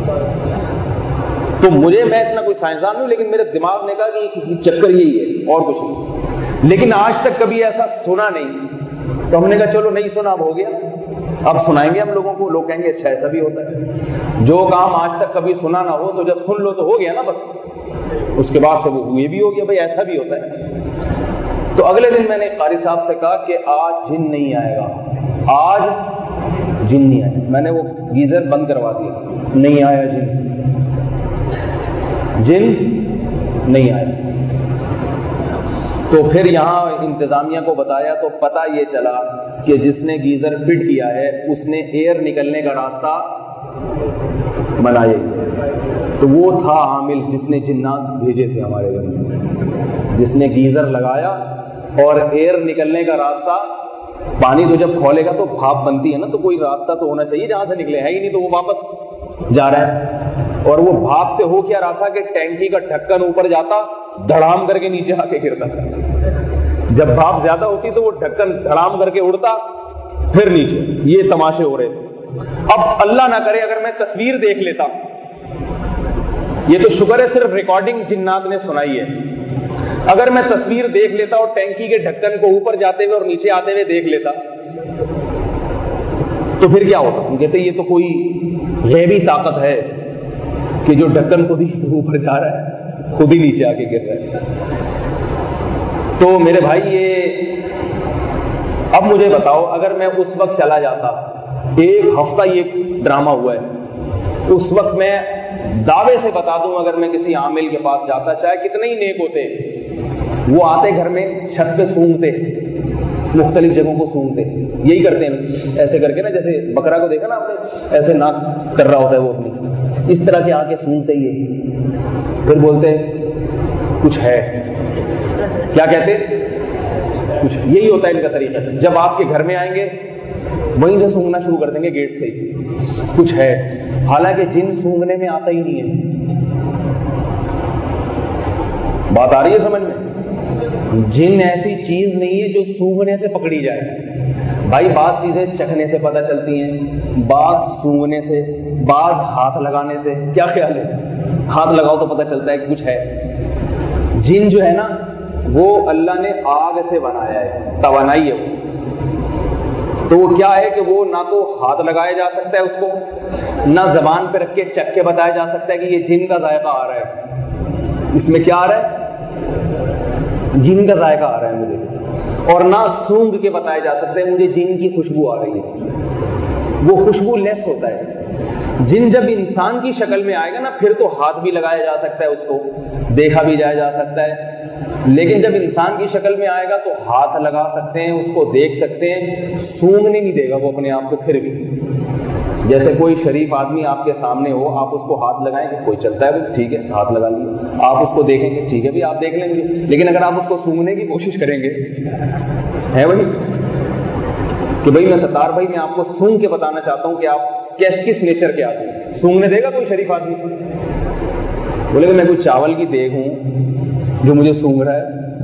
तो मैं इतना कोई साइंसदान नहीं, लेकिन मेरे दिमाग ने कहा कि चक्कर यही है और कुछ नहीं। लेकिन आज तक कभी ऐसा सुना नहीं, तो हमने कहा चलो नहीं सुना, अब हो गया, अब सुनाएंगे हम लोगों को, लोग कहेंगे अच्छा ऐसा भी होता है। जो काम आज तक कभी सुना ना हो, तो जब सुन लो तो हो गया ना बस, उसके बाद से ये भी हो गया भाई ऐसा भी होता है। तो अगले दिन मैंने कारी साहब से कहा कि आज जिन नहीं आएगा, आज जिन नहीं आएगा। मैंने वो गीजर बंद करवा दिया, नहीं आया जिन नहीं आया। तो फिर यहां इंतजामिया को बताया तो पता ये चला کہ جس نے گیزر فٹ کیا ہے اس نے ایئر نکلنے کا راستہ بنایا، تو وہ تھا عامل جس نے جنات بھیجے تھے ہمارے گھر میں، جس نے گیزر لگایا اور ایئر نکلنے کا راستہ، پانی تو جب کھولے گا تو بھاپ بنتی ہے نا، تو کوئی راستہ تو ہونا چاہیے جہاں سے نکلے، ہے ہی نہیں تو وہ واپس جا رہا ہے، اور وہ بھاپ سے ہو کیا رہا تھا کہ ٹینکی کا ڈھکن اوپر جاتا، دھڑام کر کے نیچے آ کے گرتا، جب بھاپ زیادہ ہوتی تو وہ ڈھکن دھڑام کر کے اڑتا پھر نیچے، یہ تماشے ہو رہے تھے۔ اب اللہ نہ کرے اگر میں تصویر دیکھ لیتا، یہ تو شکر ہے صرف ریکارڈنگ جنات نے سنائی ہے، اگر میں تصویر دیکھ لیتا اور ٹینکی کے ڈھکن کو اوپر جاتے ہوئے اور نیچے آتے ہوئے دیکھ لیتا تو پھر کیا ہوتا؟ ہم کہتے یہ تو کوئی غیبی طاقت ہے کہ جو ڈھکن خود ہی اوپر جا رہا ہے، خود ہی نیچے آ کے گر رہا ہے۔ تو میرے بھائی یہ اب مجھے بتاؤ، اگر میں اس وقت چلا جاتا، ایک ہفتہ یہ ڈرامہ ہوا ہے، اس وقت میں دعوے سے بتا دوں اگر میں کسی عامل کے پاس جاتا، چاہے کتنے ہی نیک ہوتے، وہ آتے گھر میں چھت پہ سونگتے، مختلف جگہوں کو سونگتے، یہی کرتے ہیں ایسے کر کے نا، جیسے بکرا کو دیکھا نا آپ نے ایسے ناک کر رہا ہوتا ہے وہ اپنی، اس طرح کے آ کے سونگتے ہی، پھر بولتے کچھ ہے، کیا کہتے کچھ، یہی ہوتا ہے ان کا طریقہ۔ جب آپ کے گھر میں آئیں گے وہیں سے سونگنا شروع کر دیں گے گیٹ سے ہی، کچھ ہے، حالانکہ جن سونگنے میں آتا ہی نہیں ہے۔ بات آ رہی ہے سمجھ میں؟ جن ایسی چیز نہیں ہے جو سونگنے سے پکڑی جائے۔ بھائی بعض چیزیں چکھنے سے پتہ چلتی ہیں، بعض سونگنے سے، بعض ہاتھ لگانے سے۔ کیا خیال ہے؟ ہاتھ لگاؤ تو پتہ چلتا ہے کہ کچھ ہے۔ جن جو ہے نا وہ اللہ نے آگ سے بنایا ہے، توانائی ہے وہ، تو وہ کیا ہے کہ وہ نہ تو ہاتھ لگایا جا سکتا ہے اس کو، نہ زبان پہ رکھ کے چکھ کے بتایا جا سکتا ہے کہ یہ جن کا ذائقہ آ رہا ہے، اس میں کیا آ رہا ہے، جن کا ذائقہ آ رہا ہے مجھے، اور نہ سونگ کے بتایا جا سکتا ہے مجھے جن کی خوشبو آ رہی ہے، وہ خوشبو لیس ہوتا ہے۔ جن جب انسان کی شکل میں آئے گا نا پھر تو ہاتھ بھی لگایا جا سکتا ہے، اس کو دیکھا بھی جایا جا سکتا ہے، لیکن جب انسان کی شکل میں آئے گا تو ہاتھ لگا سکتے ہیں، اس کو دیکھ سکتے ہیں، سونگنے نہیں دے گا وہ اپنے آپ کو پھر بھی۔ جیسے کوئی شریف آدمی آپ کے سامنے ہو، آپ اس کو ہاتھ لگائیں گے، کوئی چلتا ہے ٹھیک ہے ہاتھ لگا لیے، آپ اس کو دیکھیں گے ٹھیک ہے بھی آپ دیکھ لیں گے، لیکن اگر آپ اس کو سونگنے کی کوشش کریں گے، ہے وہی کہ بھائی میں ستار بھائی میں آپ کو سونگ کے بتانا چاہتا ہوں کہ آپ کس نیچر کے آدمی، سونگنے دے گا کوئی شریف آدمی؟ بولے کہ میں کوئی چاول کی دیگ ہوں جو مجھے سونگ رہا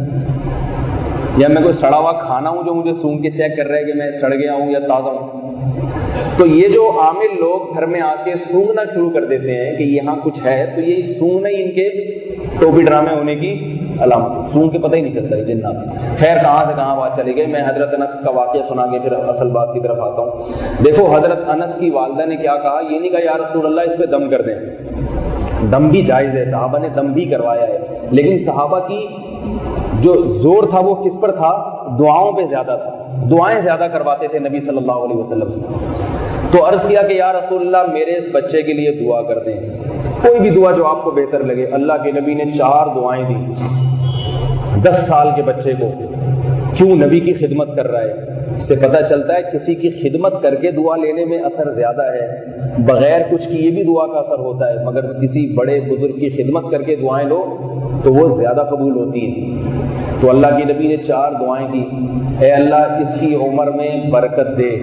ہے، یا میں کوئی سڑا ہوا کھانا ہوں جو مجھے سونگ کے چیک کر رہا ہے کہ میں سڑ گیا ہوں یا تازہ ہوں۔ تو یہ جو عامل لوگ گھر میں آ کے سونگنا شروع کر دیتے ہیں کہ یہاں کچھ ہے، تو یہ سونگنا ہی ان کے ٹوپی ڈرامے ہونے کی علامت، سونگ کے پتہ ہی نہیں چلتا ہے جنات۔ خیر کہاں سے کہاں بات چلی گئی، میں حضرت انس کا واقعہ سنا کے پھر اصل بات کی طرف آتا ہوں۔ دیکھو حضرت انس کی والدہ نے کیا کہا، یہ نہیں کہا یا رسول اللہ اس پہ دم کر دیں، دم بھی جائز ہے، صحابہ نے دم بھی کروایا ہے، لیکن صحابہ کی جو زور تھا وہ کس پر تھا؟ دعاؤں پہ زیادہ تھا، دعائیں زیادہ کرواتے تھے نبی صلی اللہ علیہ وسلم سے۔ تو عرض کیا کہ یا رسول اللہ میرے اس بچے کے لیے دعا کر دیں، کوئی بھی دعا جو آپ کو بہتر لگے۔ اللہ کے نبی نے 4 دعائیں دی 10 سال کے بچے کو۔ کیوں؟ نبی کی خدمت کر رہا ہے، اس سے پتہ چلتا ہے کسی کی خدمت کر کے دعا لینے میں اثر زیادہ ہے، بغیر کچھ کیے بھی دعا کا اثر ہوتا ہے، مگر کسی بڑے بزرگ کی خدمت کر کے دعائیں لو تو وہ زیادہ قبول ہوتی ہیں۔ تو اللہ کے نبی نے 4 دعائیں کی، اے اللہ اس کی عمر میں برکت دے،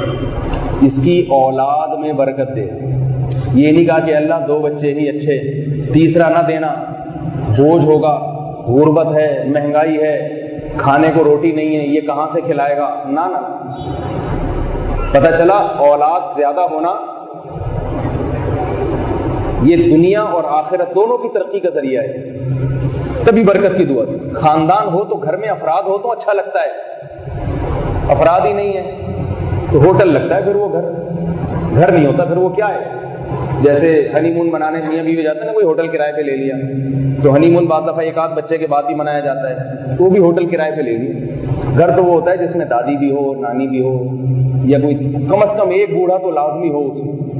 اس کی اولاد میں برکت دے۔ یہ نہیں کہا کہ اللہ 2 بچے ہی اچھے، تیسرا نہ دینا، بوجھ ہوگا، غربت ہے، مہنگائی ہے، کھانے کو روٹی نہیں ہے، یہ کہاں سے کھلائے گا، نہ نہ۔ پتہ چلا اولاد زیادہ ہونا یہ دنیا اور آخرت دونوں کی ترقی کا ذریعہ ہے، تبھی برکت کی دعا دی۔ خاندان ہو تو گھر میں افراد ہو تو اچھا لگتا ہے، افراد ہی نہیں ہے تو ہوٹل لگتا ہے، پھر وہ گھر نہیں ہوتا، پھر وہ کیا ہے؟ جیسے ہنی مون منانے میاں بیوی جاتے ہیں نا، کوئی ہوٹل کرائے پہ لے لیا، تو ہنی مون بعض دفعہ 1 آدھ بچے کے بعد ہی منایا جاتا ہے، وہ بھی ہوٹل کرائے پہ لے لیا۔ گھر تو وہ ہوتا ہے جس میں دادی بھی ہو، نانی بھی ہو، یا کوئی کم از کم ایک بوڑھا تو لازمی ہو اس میں،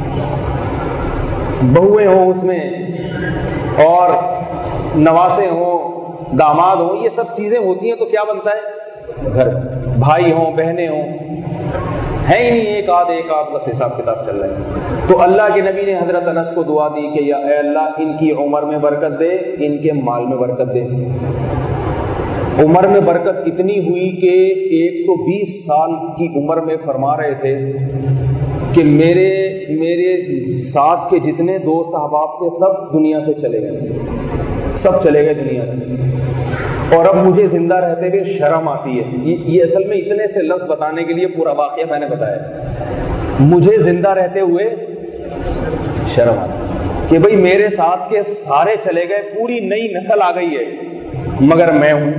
بہویں ہوں اس میں، اور نواسے ہوں، داماد ہوں، یہ سب چیزیں ہوتی ہیں تو کیا بنتا ہے؟ گھر۔ بھائی ہوں بہنیں ہوں، ہے ہی نہیں، ایک آدھ بس حساب کتاب چل رہا ہے۔ تو اللہ کے نبی نے حضرت انس کو دعا دی کہ یا اے اللہ ان کی عمر میں برکت دے، ان کے مال میں برکت دے۔ عمر میں برکت اتنی ہوئی کہ 120 سال کی عمر میں فرما رہے تھے کہ میرے ساتھ کے جتنے دوست احباب تھے سب دنیا سے چلے گئے، سب چلے گئے دنیا سے، اور اب مجھے زندہ رہتے ہوئے شرم آتی ہے۔ یہ اصل میں اتنے سے لفظ بتانے کے لیے پورا واقعہ میں نے بتایا، مجھے زندہ رہتے ہوئے شرم آتی کہ بھئی میرے ساتھ کے سارے چلے گئے، پوری نئی نسل آ گئی ہے، مگر میں ہوں،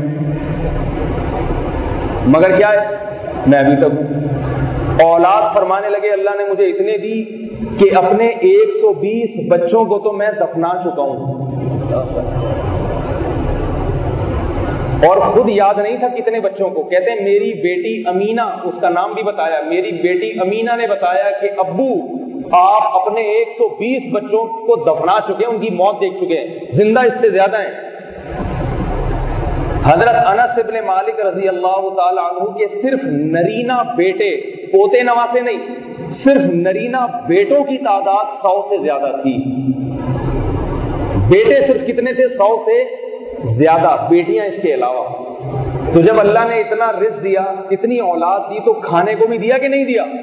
مگر کیا ہے، میں ابھی تک ہوں۔ اولاد فرمانے لگے اللہ نے مجھے اتنے دی کہ اپنے 120 بچوں کو تو میں دفنا چکا ہوں، اور خود یاد نہیں تھا کتنے بچوں کو۔ کہتے ہیں میری بیٹی امینہ، اس کا نام بھی بتایا، میری بیٹی امینہ نے بتایا کہ ابو آپ اپنے 120 بچوں کو دفنا چکے ہیں، ان کی موت دیکھ چکے ہیں، زندہ اس سے زیادہ ہیں۔ حضرت انس ابن مالک رضی اللہ تعالی عنہ کے صرف نرینہ بیٹے، پوتے نواسے نہیں، صرف نرینہ بیٹوں کی تعداد 100 سے زیادہ تھی۔ بیٹے صرف کتنے تھے؟ 100 سے زیادہ، بیٹیاں اس کے علاوہ۔ تو جب اللہ نے اتنا رزق دیا، اتنی اولاد دی، تو کھانے کو بھی دیا کہ نہیں دیا؟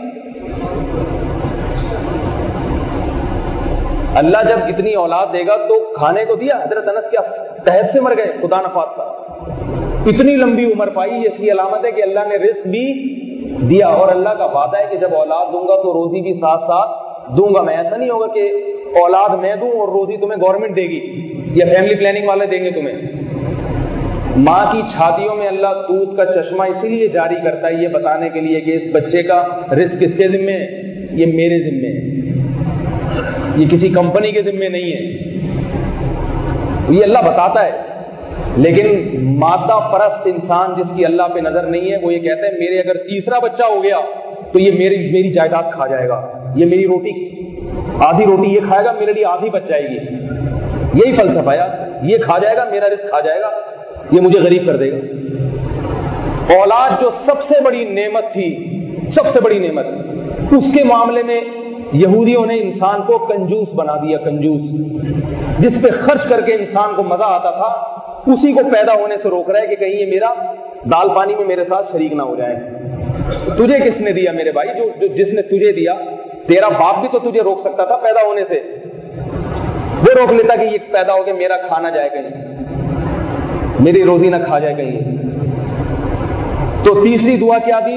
اللہ جب اتنی اولاد دے گا تو کھانے کو دیا۔ حضرت انس کیا قحط سے مر گئے؟ خدا نخواستہ۔ اتنی لمبی عمر پائی، اس کی علامت ہے کہ اللہ نے رزق بھی دیا، اور اللہ کا وعدہ ہے کہ جب اولاد دوں گا تو روزی بھی ساتھ ساتھ دوں گا میں۔ ایسا نہیں ہوگا کہ اولاد میں دوں اور روزی تمہیں گورنمنٹ دے گی یا فیملی پلاننگ والے دیں گے تمہیں۔ ماں کی چھاتیوں میں اللہ دودھ کا چشمہ اسی لیے جاری کرتا ہے، یہ بتانے کے لیے کہ اس بچے کا رزق کس کے ذمے ہے؟ یہ میرے ذمے ہے، یہ کسی کمپنی کے ذمے نہیں ہے، یہ اللہ بتاتا ہے۔ لیکن مادہ پرست انسان جس کی اللہ پہ نظر نہیں ہے، وہ یہ کہتا ہے میرے اگر تیسرا بچہ ہو گیا تو یہ میری جائیداد کھا جائے گا، یہ میری روٹی، آدھی روٹی یہ کھائے گا، میرے لیے آدھی بچ جائے گی۔ یہی فلسفہ ہے، یہ کھا جائے گا، میرا رزق کھا جائے گا، یہ مجھے غریب کر دے گا۔ اولاد جو سب سے بڑی نعمت تھی، سب سے بڑی نعمت، اس کے معاملے میں یہودیوں نے انسان کو کنجوس بنا دیا، کنجوس، جس پہ خرچ کر کے انسان کو مزہ آتا تھا اسی کو پیدا ہونے سے روک رہا ہے کہ کہیں یہ میرا دال پانی میں میرے ساتھ شریک نہ ہو جائے۔ تجھے کس نے دیا میرے بھائی؟ جس نے تجھے دیا، تیرا باپ بھی تو تجھے روک سکتا تھا پیدا ہونے سے، وہ روک لیتا کہ یہ پیدا ہو کے میرا کھانا جائے کہیں، میری روزی نہ کھا جائے کہیں۔ تو تیسری دعا کیا دی؟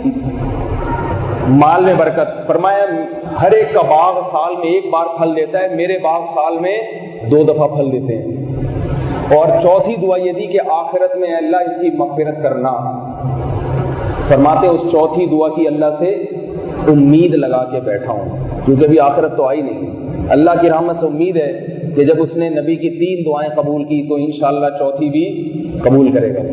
مال میں برکت۔ فرمایا ہر ایک کا باغ سال میں ایک بار پھل دیتا ہے، میرے باغ سال میں 2 دفعہ پھل دیتے ہیں۔ اور چوتھی دعا یہ دی کہ آخرت میں اللہ اس کی مغفرت کرنا۔ فرماتے اس چوتھی دعا کی اللہ سے امید لگا کے بیٹھا ہوں، کیونکہ ابھی آخرت تو آئی نہیں۔ اللہ کی رحمت سے امید ہے کہ جب اس نے نبی کی 3 دعائیں قبول کی تو انشاءاللہ چوتھی بھی قبول کرے گا۔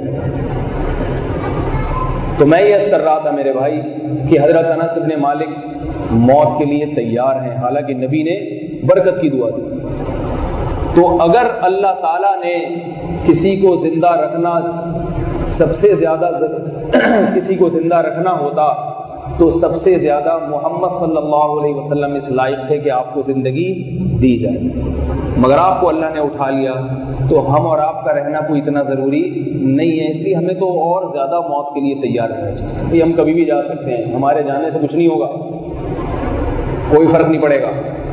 تو میں یہ عرض کر رہا تھا میرے بھائی کہ حضرت انس ابن مالک موت کے لیے تیار ہیں، حالانکہ نبی نے برکت کی دعا دی۔ تو اگر اللہ تعالیٰ نے کسی کو زندہ رکھنا، سب سے زیادہ کسی کو زندہ رکھنا ہوتا تو سب سے زیادہ محمد صلی اللہ علیہ وسلم اس لائق تھے کہ آپ کو زندگی دی جائے، مگر آپ کو اللہ نے اٹھا لیا، تو ہم اور آپ کا رہنا کوئی اتنا ضروری نہیں ہے، اس لیے ہمیں تو اور زیادہ موت کے لیے تیار رہنا چاہیے۔ ہم کبھی بھی جا سکتے ہیں، ہمارے جانے سے کچھ نہیں ہوگا، کوئی فرق نہیں پڑے گا،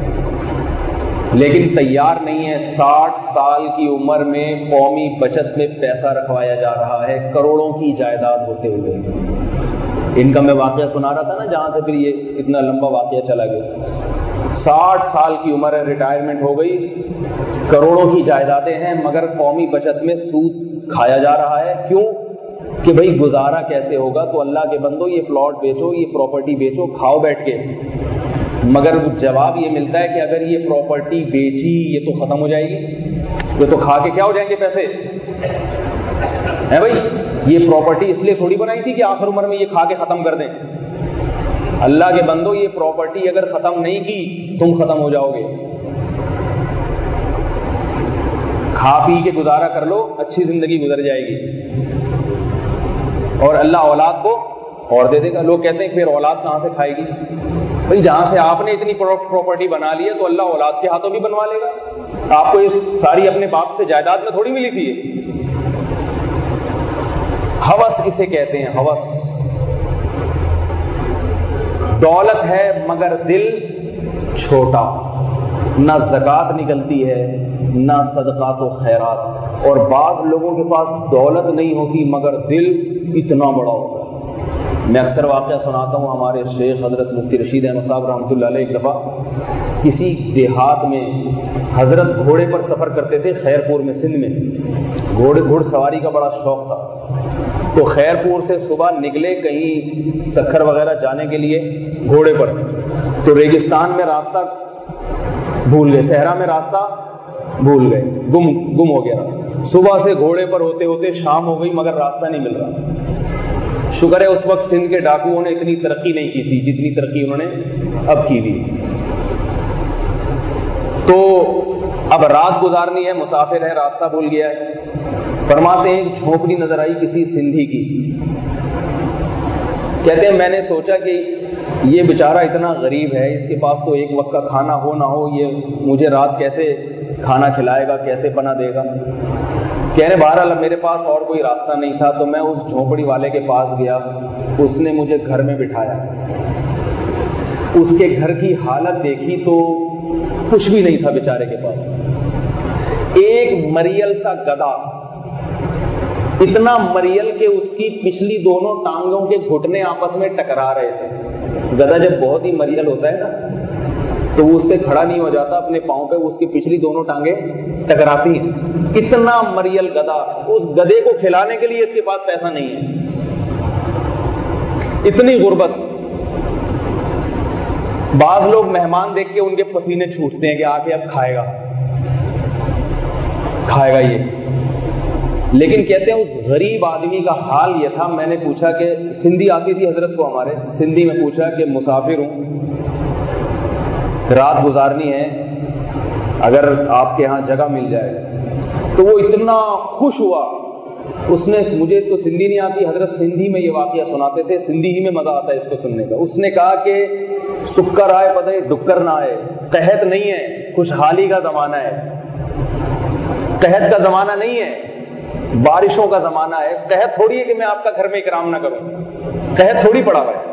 لیکن تیار نہیں ہے۔ 60 سال کی عمر میں قومی بچت میں پیسہ رکھوایا جا رہا ہے، کروڑوں کی جائیداد ہوتے ہوئے۔ ان کا میں واقعہ سنا رہا تھا نا، جہاں سے پھر یہ اتنا لمبا واقعہ چلا گیا۔ 60 سال کی عمر ہے، ریٹائرمنٹ ہو گئی، کروڑوں کی جائیدادیں ہیں، مگر قومی بچت میں سود کھایا جا رہا ہے۔ کیوں؟ کہ بھئی گزارا کیسے ہوگا؟ تو اللہ کے بندو یہ پلاٹ بیچو، یہ پراپرٹی بیچو، کھاؤ بیٹھ کے۔ مگر جواب یہ ملتا ہے کہ اگر یہ پراپرٹی بیچی یہ تو ختم ہو جائے گی، یہ تو کھا کے کیا ہو جائیں گے پیسے، ہے بھائی؟ یہ پراپرٹی اس لیے تھوڑی بنائی تھی کہ آخر عمر میں یہ کھا کے ختم کر دیں۔ اللہ کے بندو یہ پراپرٹی اگر ختم نہیں کی تم ختم ہو جاؤ گے۔ کھا پی کے گزارا کر لو، اچھی زندگی گزر جائے گی۔ اور اللہ اولاد کو اور دے دے گا. لوگ کہتے ہیں پھر اولاد کہاں سے کھائے گی؟ بھائی جہاں سے آپ نے اتنی پراپرٹی بنا لی ہے تو اللہ اولاد کے ہاتھوں بھی بنوا لے گا. آپ کو یہ ساری اپنے باپ سے جائیداد میں تھوڑی ملی تھی. ہوس اسے کہتے ہیں, ہوس. دولت ہے مگر دل چھوٹا, نہ زکوٰۃ نکلتی ہے نہ صدقات و خیرات. اور بعض لوگوں کے پاس دولت نہیں ہوتی مگر دل اتنا بڑا ہوتا ہے. میں اکثر واقعہ سناتا ہوں. ہمارے شیخ حضرت مفتی رشید احمد صاحب رحمۃ اللہ علیہ ایک دفعہ کسی دیہات میں حضرت گھوڑے پر سفر کرتے تھے, خیرپور میں, سندھ میں. گھوڑ سواری کا بڑا شوق تھا. تو خیرپور سے صبح نکلے کہیں سکھر وغیرہ جانے کے لیے گھوڑے پر. تو ریگستان میں راستہ بھول گئے, صحرا میں راستہ بھول گئے, گم ہو گیا. صبح سے گھوڑے پر ہوتے ہوتے شام ہو گئی مگر راستہ نہیں مل رہا. شکر ہے اس وقت سندھ کے ڈاکوؤں نے اتنی ترقی نہیں کی تھی جتنی ترقی انہوں نے اب کی تھی. تو اب رات گزارنی ہے, مسافر ہے, راستہ بھول گیا ہے. فرماتے ہیں ایک جھونپڑی نظر آئی کسی سندھی کی. کہتے ہیں میں نے سوچا کہ یہ بیچارہ اتنا غریب ہے, اس کے پاس تو ایک وقت کا کھانا ہو نہ ہو, یہ مجھے رات کیسے کھانا کھلائے گا, کیسے پناہ دے گا. کہہ رہے بہرحال میرے پاس اور کوئی راستہ نہیں تھا تو میں اس جھونپڑی والے کے پاس گیا. اس نے مجھے گھر میں بٹھایا. اس کے گھر کی حالت دیکھی تو کچھ بھی نہیں تھا بیچارے کے پاس. ایک مریل سا گدھا, اتنا مریل کہ اس کی پچھلی دونوں ٹانگوں کے گھٹنے آپس میں ٹکرا رہے تھے. گدھا جب بہت ہی مریل ہوتا ہے نا تو وہ اس سے کھڑا نہیں ہو جاتا اپنے پاؤں پہ, اس کی پچھلی دونوں ٹانگیں ٹکراتی ہیں. اتنا مریل گدھا. اس گدھے کو کھلانے کے لیے اس کے پاس پیسہ نہیں ہے. اتنی غربت. بعض لوگ مہمان دیکھ کے ان کے پسینے چھوٹتے ہیں کہ آ کے اب کھائے گا یہ. لیکن کہتے ہیں اس غریب آدمی کا حال یہ تھا. میں نے پوچھا کہ سندھی آتی تھی حضرت کو ہمارے, سندھی میں پوچھا کہ مسافر ہوں, رات گزارنی ہے, اگر آپ کے ہاں جگہ مل جائے. تو وہ اتنا خوش ہوا. اس نے, مجھے تو سندھی نہیں آتی حضرت, سندھی میں یہ واقعہ سناتے تھے, سندھی ہی میں مزہ آتا ہے اس کو سننے کا. اس نے کہا کہ سکر آئے پتہ ڈکر نہ آئے, قحط نہیں ہے, خوشحالی کا زمانہ ہے. قحط کا زمانہ نہیں ہے, بارشوں کا زمانہ ہے. قحط تھوڑی ہے کہ میں آپ کا گھر میں اکرام نہ کروں, قحط تھوڑی پڑا ہوا ہے.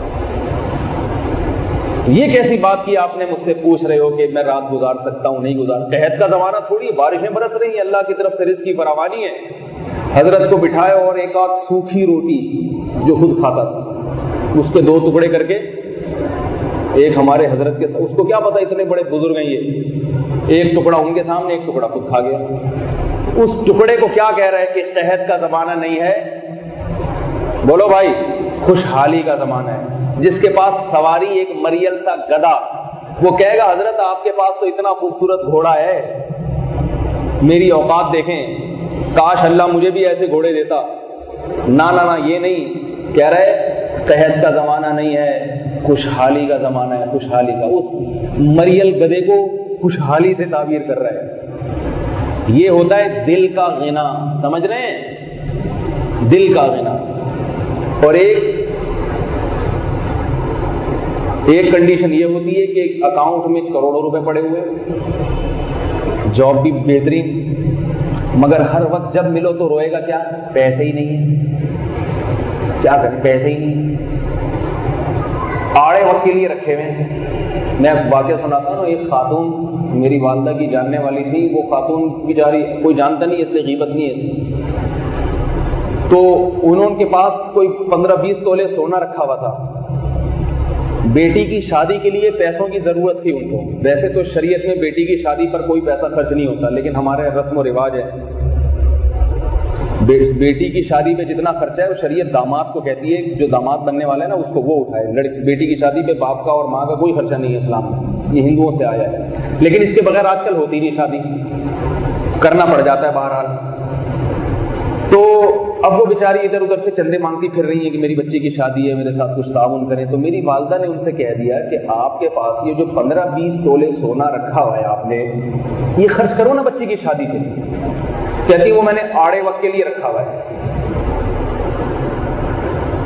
یہ کیسی بات کی آپ نے مجھ سے پوچھ رہے ہو کہ میں رات گزار سکتا ہوں نہیں گزار. قحط کا زمانہ تھوڑی, بارشیں برس رہی ہیں, اللہ کی طرف سے رزق کی فراوانی ہے. حضرت کو بٹھائے اور ایک آدھ سوکھی روٹی جو خود کھاتا تھا اس کے 2 ٹکڑے کر کے ایک ہمارے حضرت کے, اس کو کیا پتا اتنے بڑے بزرگ ہیں یہ, ایک ٹکڑا ان کے سامنے, ایک ٹکڑا خود کھا گیا. اس ٹکڑے کو کیا کہہ رہا ہے کہ قحط کا زمانہ نہیں ہے, بولو بھائی خوشحالی کا زمانہ ہے. جس کے پاس سواری ایک مریل سا گدھا, وہ کہے گا حضرت آپ کے پاس تو اتنا خوبصورت گھوڑا ہے, میری اوقات دیکھیں, کاش اللہ مجھے بھی ایسے گھوڑے دیتا. نہ یہ نہیں کہہ رہے, قحط کا زمانہ نہیں ہے, خوشحالی کا زمانہ ہے, خوشحالی کا. اس مریل گدھے کو خوشحالی سے تعبیر کر رہا ہے. یہ ہوتا ہے دل کا غنا, سمجھ رہے ہیں, دل کا غنا. اور ایک کنڈیشن یہ ہوتی ہے کہ اکاؤنٹ میں کروڑوں روپے پڑے ہوئے, جاب بھی بہترین, مگر ہر وقت جب ملو تو روئے گا کیا, پیسے ہی نہیں ہے. کیا کریں, پیسے ہی نہیں, آڑے وقت کے لیے رکھے ہوئے. میں واقعہ سناتا ہوں. ایک خاتون میری والدہ کی جاننے والی تھی. وہ خاتون بیچاری کوئی جانتا نہیں, اس لیے غیبت نہیں ہے اس میں. تو انہوں کے پاس کوئی 15-20 تولے سونا رکھا ہوا تھا. بیٹی کی شادی کے لیے پیسوں کی ضرورت تھی ان کو. ویسے تو شریعت میں بیٹی کی شادی پر کوئی پیسہ خرچ نہیں ہوتا, لیکن ہمارے رسم و رواج ہے بیٹی کی شادی پہ جتنا خرچہ ہے وہ شریعت داماد کو کہتی ہے, جو داماد بننے والا ہے نا اس کو وہ اٹھائے. بیٹی کی شادی پہ باپ کا اور ماں کا کوئی خرچہ نہیں ہے اسلام میں, یہ ہندوؤں سے آیا ہے. لیکن اس کے بغیر آج کل ہوتی نہیں شادی, کرنا پڑ جاتا ہے بہرحال. تو اب وہ بیچاری ادھر ادھر سے چندے مانگتی پھر رہی ہیں کہ میری بچی کی شادی ہے, میرے ساتھ کچھ تعاون کریں. تو میری والدہ نے ان سے کہہ دیا کہ آپ کے پاس یہ جو 15-20 تولے سونا رکھا ہوا ہے آپ نے, یہ خرچ کرو نا بچی کی شادی پہ. کہتی وہ میں نے آڑے وقت کے لیے رکھا ہوا ہے.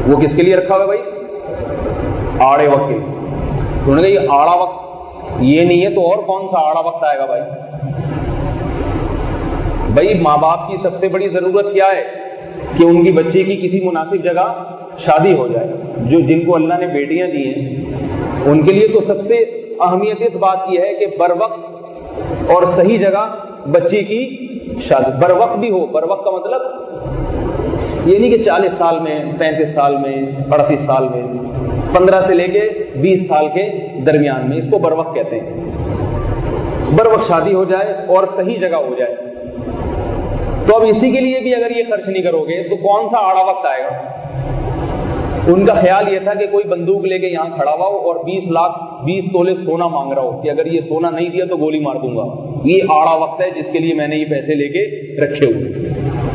वो किसके लिए रखा हुआ है भाई? आड़े वक्त के लिए। तो उन्होंने कहा ये आड़ा वक्त ये नहीं है तो और कौन सा आड़ा वक्त आएगा भाई? भाई माँ बाप की सबसे बड़ी जरूरत क्या है कि उनकी बच्चे की किसी मुनासिब जगह शादी हो जाए। जो जिनको अल्लाह ने बेटियां दी हैं उनके लिए तो सबसे अहमियत इस बात की है कि बर वक्त और सही जगह बच्चे की शादी। बर वक्त भी हो, बर वक्त का मतलब ये नहीं कि 40 साल में, 35 साल में, 38 साल में, 15 से लेके 20 साल के दरमियान में, इसको बर वक्त कहते हैं। बर वक्त शादी हो जाए और सही जगह हो जाए। तो अब इसी के लिए भी अगर ये खर्च नहीं करोगे तो कौन सा आड़ा वक्त आएगा? उनका ख्याल ये था कि कोई बंदूक लेके यहां खड़ा हुआ हो और 20 तोले सोना मांग रहा हो कि अगर ये सोना नहीं दिया तो गोली मार दूंगा। ये आड़ा वक्त है जिसके लिए मैंने ये पैसे लेके रखे हुए।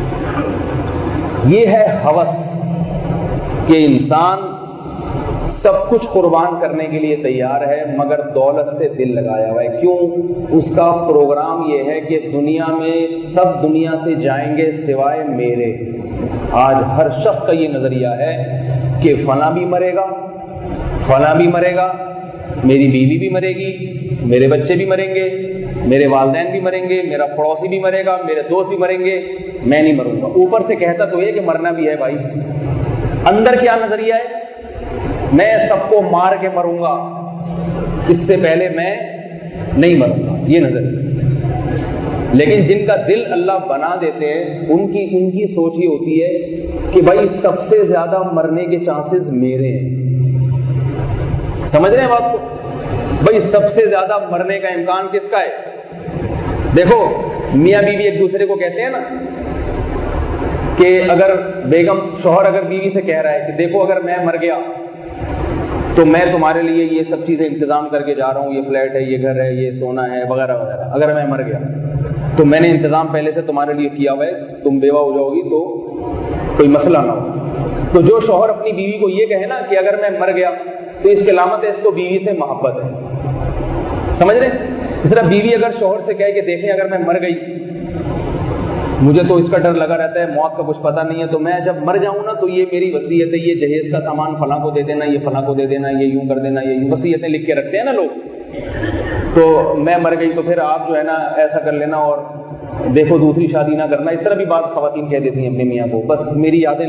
ये है हवस कि इंसान सब कुछ कुर्बान करने के लिए तैयार है मगर दौलत से दिल लगाया हुआ है। क्यों? उसका प्रोग्राम ये है कि दुनिया में सब दुनिया से जाएंगे सिवाय मेरे। आज हर शख्स का ये नजरिया है कि फला भी मरेगा, फला भी मरेगा, मेरी बीवी भी मरेगी, मेरे बच्चे भी मरेंगे, मेरे वालिदैन भी मरेंगे, मेरा पड़ोसी भी मरेगा, मेरे दोस्त भी मरेंगे, मैं नहीं मरूंगा। ऊपर से कहता तो ये कि मरना भी है भाई। अंदर क्या नजरिया है? मैं सबको मार के मरूंगा, इससे पहले मैं नहीं मरूंगा, ये नजरिया। लेकिन जिनका दिल अल्लाह बना देते हैं उनकी सोच ये होती है कि भाई सबसे ज्यादा मरने के चांसेस मेरे हैं। समझ रहे हैं बात को? भाई सबसे ज्यादा मरने का इम्कान किसका है? देखो मियां बीवी एक दूसरे को कहते हैं ना कि अगर बेगम शौहर अगर बीवी से कह रहा है कि देखो अगर मैं मर गया तो मैं तुम्हारे लिए ये सब चीजें इंतजाम करके जा रहा हूं, ये फ्लैट है, ये घर है, ये सोना है, वगैरह वगैरह, अगर मैं मर गया तो मैंने इंतजाम पहले से तुम्हारे लिए किया हुआ है, तुम बेवा हो जाओगी तो कोई मसला ना हो। तो जो शौहर अपनी बीवी को ये कहे ना कि अगर मैं मर गया तो इसकी अलामत है इसको बीवी से मोहब्बत है। समझ रहे? इस तरह बीवी अगर शौहर से कहे कि देखें अगर मैं मर गई, मुझे तो इसका डर लगा रहता है, मौत का कुछ पता नहीं है, तो मैं जब मर जाऊं ना तो ये मेरी वसीयत है, ये जहेज का सामान फलां को दे देना, ये फलां को दे देना, ये यूं कर देना, ये वसीयतें लिख के रखते हैं ना लोग। तो मैं मर गई तो फिर आप जो है ना ऐसा कर लेना और देखो दूसरी शादी ना करना। इस तरह भी बात खवातीन कह देती हैं अपने मियाँ को, बस मेरी यादें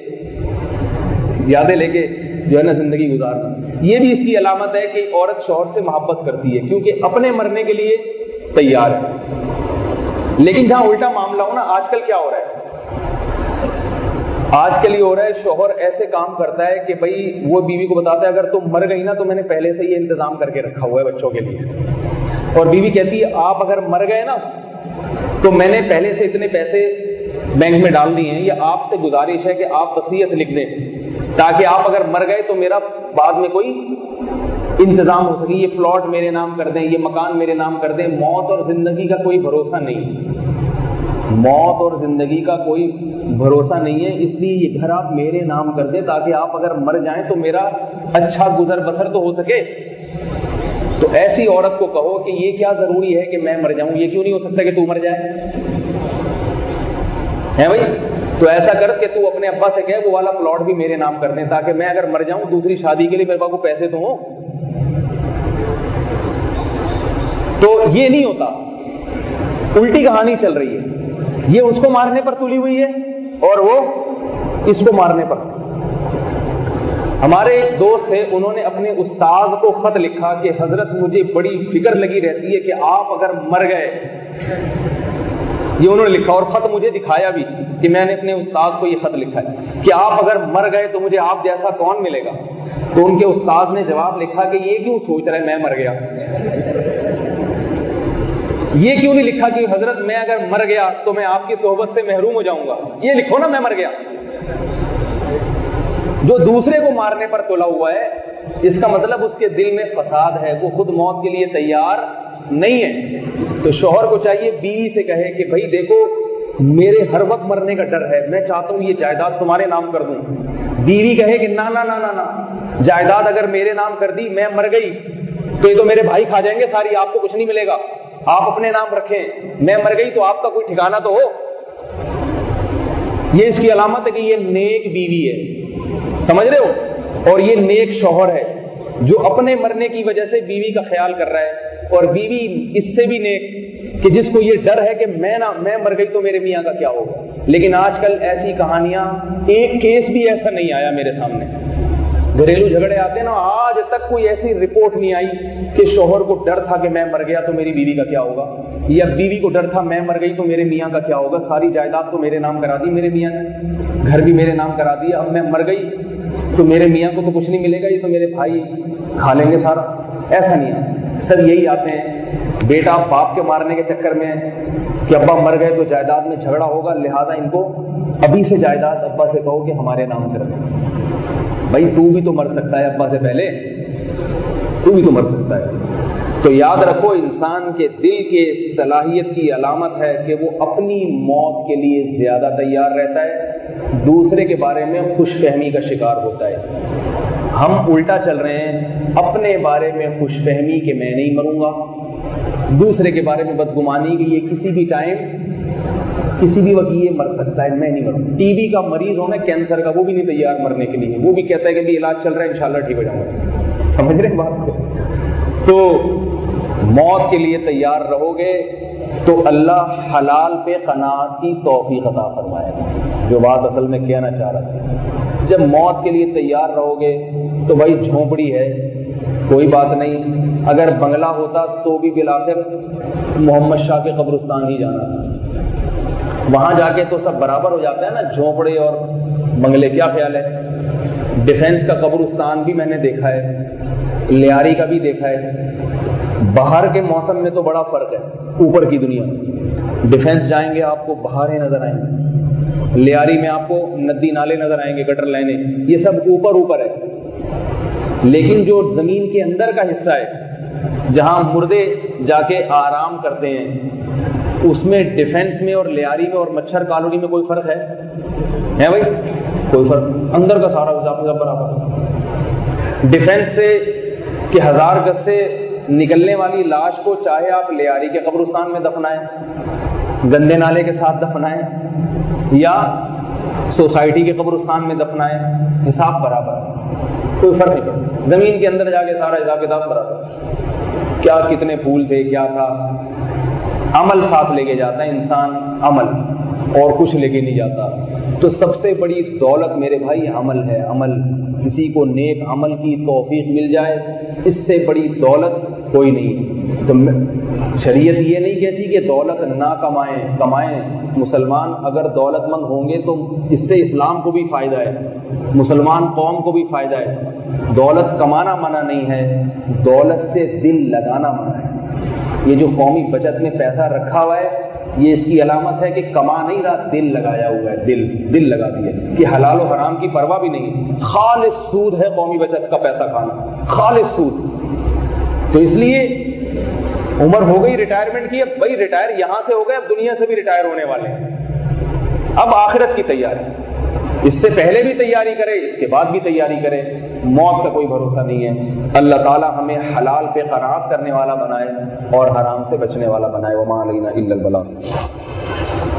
लेके जो है ना जिंदगी गुजारना। ये भी इसकी अलामत है कि औरत शौहर से मोहब्बत करती है क्योंकि अपने मरने के लिए तैयार है। लेकिन जहां उल्टा मामला हो ना, आजकल क्या हो रहा है? आजकल ये हो रहा है शौहर ऐसे काम करता है कि भाई वो बीवी को बताता है अगर तुम मर गई ना तो मैंने पहले से ये इंतजाम करके रखा हुआ है बच्चों के लिए। और बीवी कहती है आप अगर मर गए ना तो मैंने पहले से इतने पैसे बैंक में डाल दिए हैं, या आपसे गुजारिश है कि आप वसीयत लिख दें ताकि आप अगर मर गए तो मेरा बाद में कोई इंतजाम हो सके, ये प्लॉट मेरे नाम कर दें, ये मकान मेरे नाम कर दें। मौत और जिंदगी का कोई भरोसा नहीं, मौत और जिंदगी का कोई भरोसा नहीं है, इसलिए ये घर आप मेरे नाम कर दें ताकि आप अगर मर जाएं तो मेरा अच्छा गुजर बसर तो हो सके। तो ऐसी औरत को कहो कि ये क्या जरूरी है कि मैं मर जाऊं, ये क्यों नहीं हो सकता कि तू मर जाए, है भाई? तो ऐसा कर कि तू अपने अब्बा से कह वो वाला प्लॉट भी मेरे नाम कर दें ताकि मैं अगर मर जाऊं दूसरी शादी के लिए मेरे पास को पैसे तो हो। तो ये नहीं होता, उल्टी कहानी चल रही है। ये उसको मारने पर तुली हुई है और वो इसको मारने पर। हमारे एक दोस्त थे, उन्होंने अपने उस्ताद को खत लिखा कि हजरत मुझे बड़ी फिक्र लगी रहती है कि आप अगर मर गए, ये उन्होंने लिखा और खत मुझे दिखाया भी कि मैंने अपने उस्ताद को ये खत लिखा है कि आप अगर मर गए तो मुझे आप जैसा कौन मिलेगा। तो उनके उस्ताद ने जवाब लिखा कि ये क्यों सोच रहे मैं मर गया, ये क्यों नहीं लिखा कि हजरत मैं अगर मर गया तो मैं आपकी सोहबत से महरूम हो जाऊंगा, ये लिखो ना मैं मर गया। जो दूसरे को मारने पर तुला हुआ है इसका मतलब उसके दिल में फसाद है, वो खुद मौत के लिए तैयार नहीं है। तो शौहर को चाहिए बीवी से कहे कि भाई देखो मेरे हर वक्त मरने का डर है, मैं चाहता हूं ये जायदाद तुम्हारे नाम कर दूं। बीवी कहे कि ना ना ना ना ना, जायदाद अगर मेरे नाम कर दी, मैं मर गई तो ये तो मेरे भाई खा जाएंगे सारी, आपको कुछ नहीं मिलेगा, आप अपने नाम रखें, मैं मर गई तो आपका कोई ठिकाना तो हो। ये इसकी अलामत है कि ये नेक बीवी है। سمجھ رہے ہو؟ اور یہ نیک شوہر ہے جو اپنے مرنے کی وجہ سے بیوی کا خیال کر رہا ہے، اور بیوی اس سے بھی نیک کہ جس کو یہ ڈر ہے کہ میں مر گئی تو میرے میاں کا کیا ہوگا۔ لیکن آج کل ایسی کہانیاں، ایک کیس بھی ایسا نہیں آیا میرے سامنے، گھریلو جھگڑے آتے ہیں نا، آج تک کوئی ایسی رپورٹ نہیں آئی کہ شوہر کو ڈر تھا کہ میں مر گیا تو میری بیوی کا کیا ہوگا، یا بیوی کو ڈر تھا میں مر گئی تو میرے میاں کا کیا ہوگا، ساری جائیداد تو میرے نام کرا دی میرے میاں نے، گھر بھی میرے نام کرا دیا، اب میں مر گئی تو میرے میاں کو تو کچھ نہیں ملے گا، یہ تو میرے بھائی کھا لیں گے سارا۔ ایسا نہیں ہے، سب یہی آتے ہیں، بیٹا باپ کے مارنے کے چکر میں کہ ابا مر گئے تو جائیداد میں جھگڑا ہوگا، لہذا ان کو ابھی سے جائیداد ابا سے کہو کہ ہمارے نام کر دیں۔ بھائی تو بھی تو مر سکتا ہے ابا سے پہلے، تو بھی تو مر سکتا ہے۔ تو یاد رکھو، انسان کے دل کے صلاحیت کی علامت ہے کہ وہ اپنی موت کے لیے زیادہ تیار رہتا ہے، دوسرے کے بارے میں خوش فہمی کا شکار ہوتا ہے۔ ہم الٹا چل رہے ہیں، اپنے بارے میں خوش فہمی کہ میں نہیں مروں گا، دوسرے کے بارے میں بدگمانی کہ یہ کسی بھی ٹائم کسی بھی وقت یہ مر سکتا ہے، میں نہیں مروں۔ ٹی بی کا مریض ہونا، کینسر کا، وہ بھی نہیں تیار مرنے کے لیے، وہ بھی کہتا ہے کہ بھی علاج چل رہا ہے انشاءاللہ ٹھیک ہو جاؤں گا۔ سمجھ رہے ہیں بات کو؟ تو موت کے لیے تیار رہو گے تو اللہ حلال پہ قناعت کی توفیق عطا فرمائے گا، جو بات اصل میں کہنا چاہ رہا تھا۔ جب موت کے لیے تیار رہو گے تو بھائی جھونپڑی ہے کوئی بات نہیں، اگر بنگلہ ہوتا تو بھی بالآخر محمد شاہ کے قبرستان ہی جانا تھا، وہاں جا کے تو سب برابر ہو جاتا ہے نا، جھونپڑے اور بنگلے۔ کیا خیال ہے؟ ڈیفنس کا قبرستان بھی میں نے دیکھا ہے، لیاری کا بھی دیکھا ہے۔ باہر کے موسم میں تو بڑا فرق ہے، اوپر کی دنیا میں ڈیفنس جائیں گے آپ کو بہاریں نظر آئیں گے، لیاری میں آپ کو ندی نالے نظر آئیں گے، گٹر لائنیں، یہ سب اوپر ہے۔ لیکن جو زمین کے اندر کا حصہ ہے جہاں مردے جا کے آرام کرتے ہیں، اس میں ڈیفنس میں اور لیاری میں اور مچھر کالونی میں کوئی فرق ہے بھائی؟ کوئی فرق، اندر کا سارا حساب برابر۔ ڈیفنس سے کہ 1000 گز سے نکلنے والی لاش کو چاہے آپ لیاری کے قبرستان میں دفنائیں، گندے نالے کے ساتھ دفنائیں، یا سوسائٹی کے قبرستان میں دفنائیں، حساب برابر، کوئی فرق نہیں پڑتا۔ زمین کے اندر جا کے سارا حساب کتاب برابر، کیا کتنے پھول تھے، کیا تھا۔ عمل ساتھ لے کے جاتا ہے انسان، عمل، اور کچھ لے کے نہیں جاتا۔ تو سب سے بڑی دولت میرے بھائی عمل ہے، عمل۔ کسی کو نیک عمل کی توفیق مل جائے، اس سے بڑی دولت کوئی نہیں۔ تو شریعت یہ نہیں کہتی کہ دولت نہ کمائیں۔ مسلمان اگر دولت مند ہوں گے تو اس سے اسلام کو بھی فائدہ ہے، مسلمان قوم کو بھی فائدہ ہے۔ دولت کمانا منع نہیں ہے، دولت سے دل لگانا منع ہے۔ یہ جو قومی بچت میں پیسہ رکھا ہوا ہے، یہ اس کی علامت ہے کہ کما نہیں رہا، دل لگایا ہوا ہے، دل لگا دیا کہ حلال و حرام کی پرواہ بھی نہیں، خالص سود ہے قومی بچت کا پیسہ کھانا، خالص سود۔ تو اس لیے عمر ہو گئی ریٹائرمنٹ کی، اب بھائی ریٹائر یہاں سے ہو گئے، اب دنیا سے بھی ریٹائر ہونے والے ہیں، اب آخرت کی تیاری، اس سے پہلے بھی تیاری کرے، اس کے بعد بھی تیاری کرے، موت کا کوئی بھروسہ نہیں ہے۔ اللہ تعالی ہمیں حلال پہ قناعت کرنے والا بنائے اور حرام سے بچنے والا بنائے۔ وما علینا الا البلاغ۔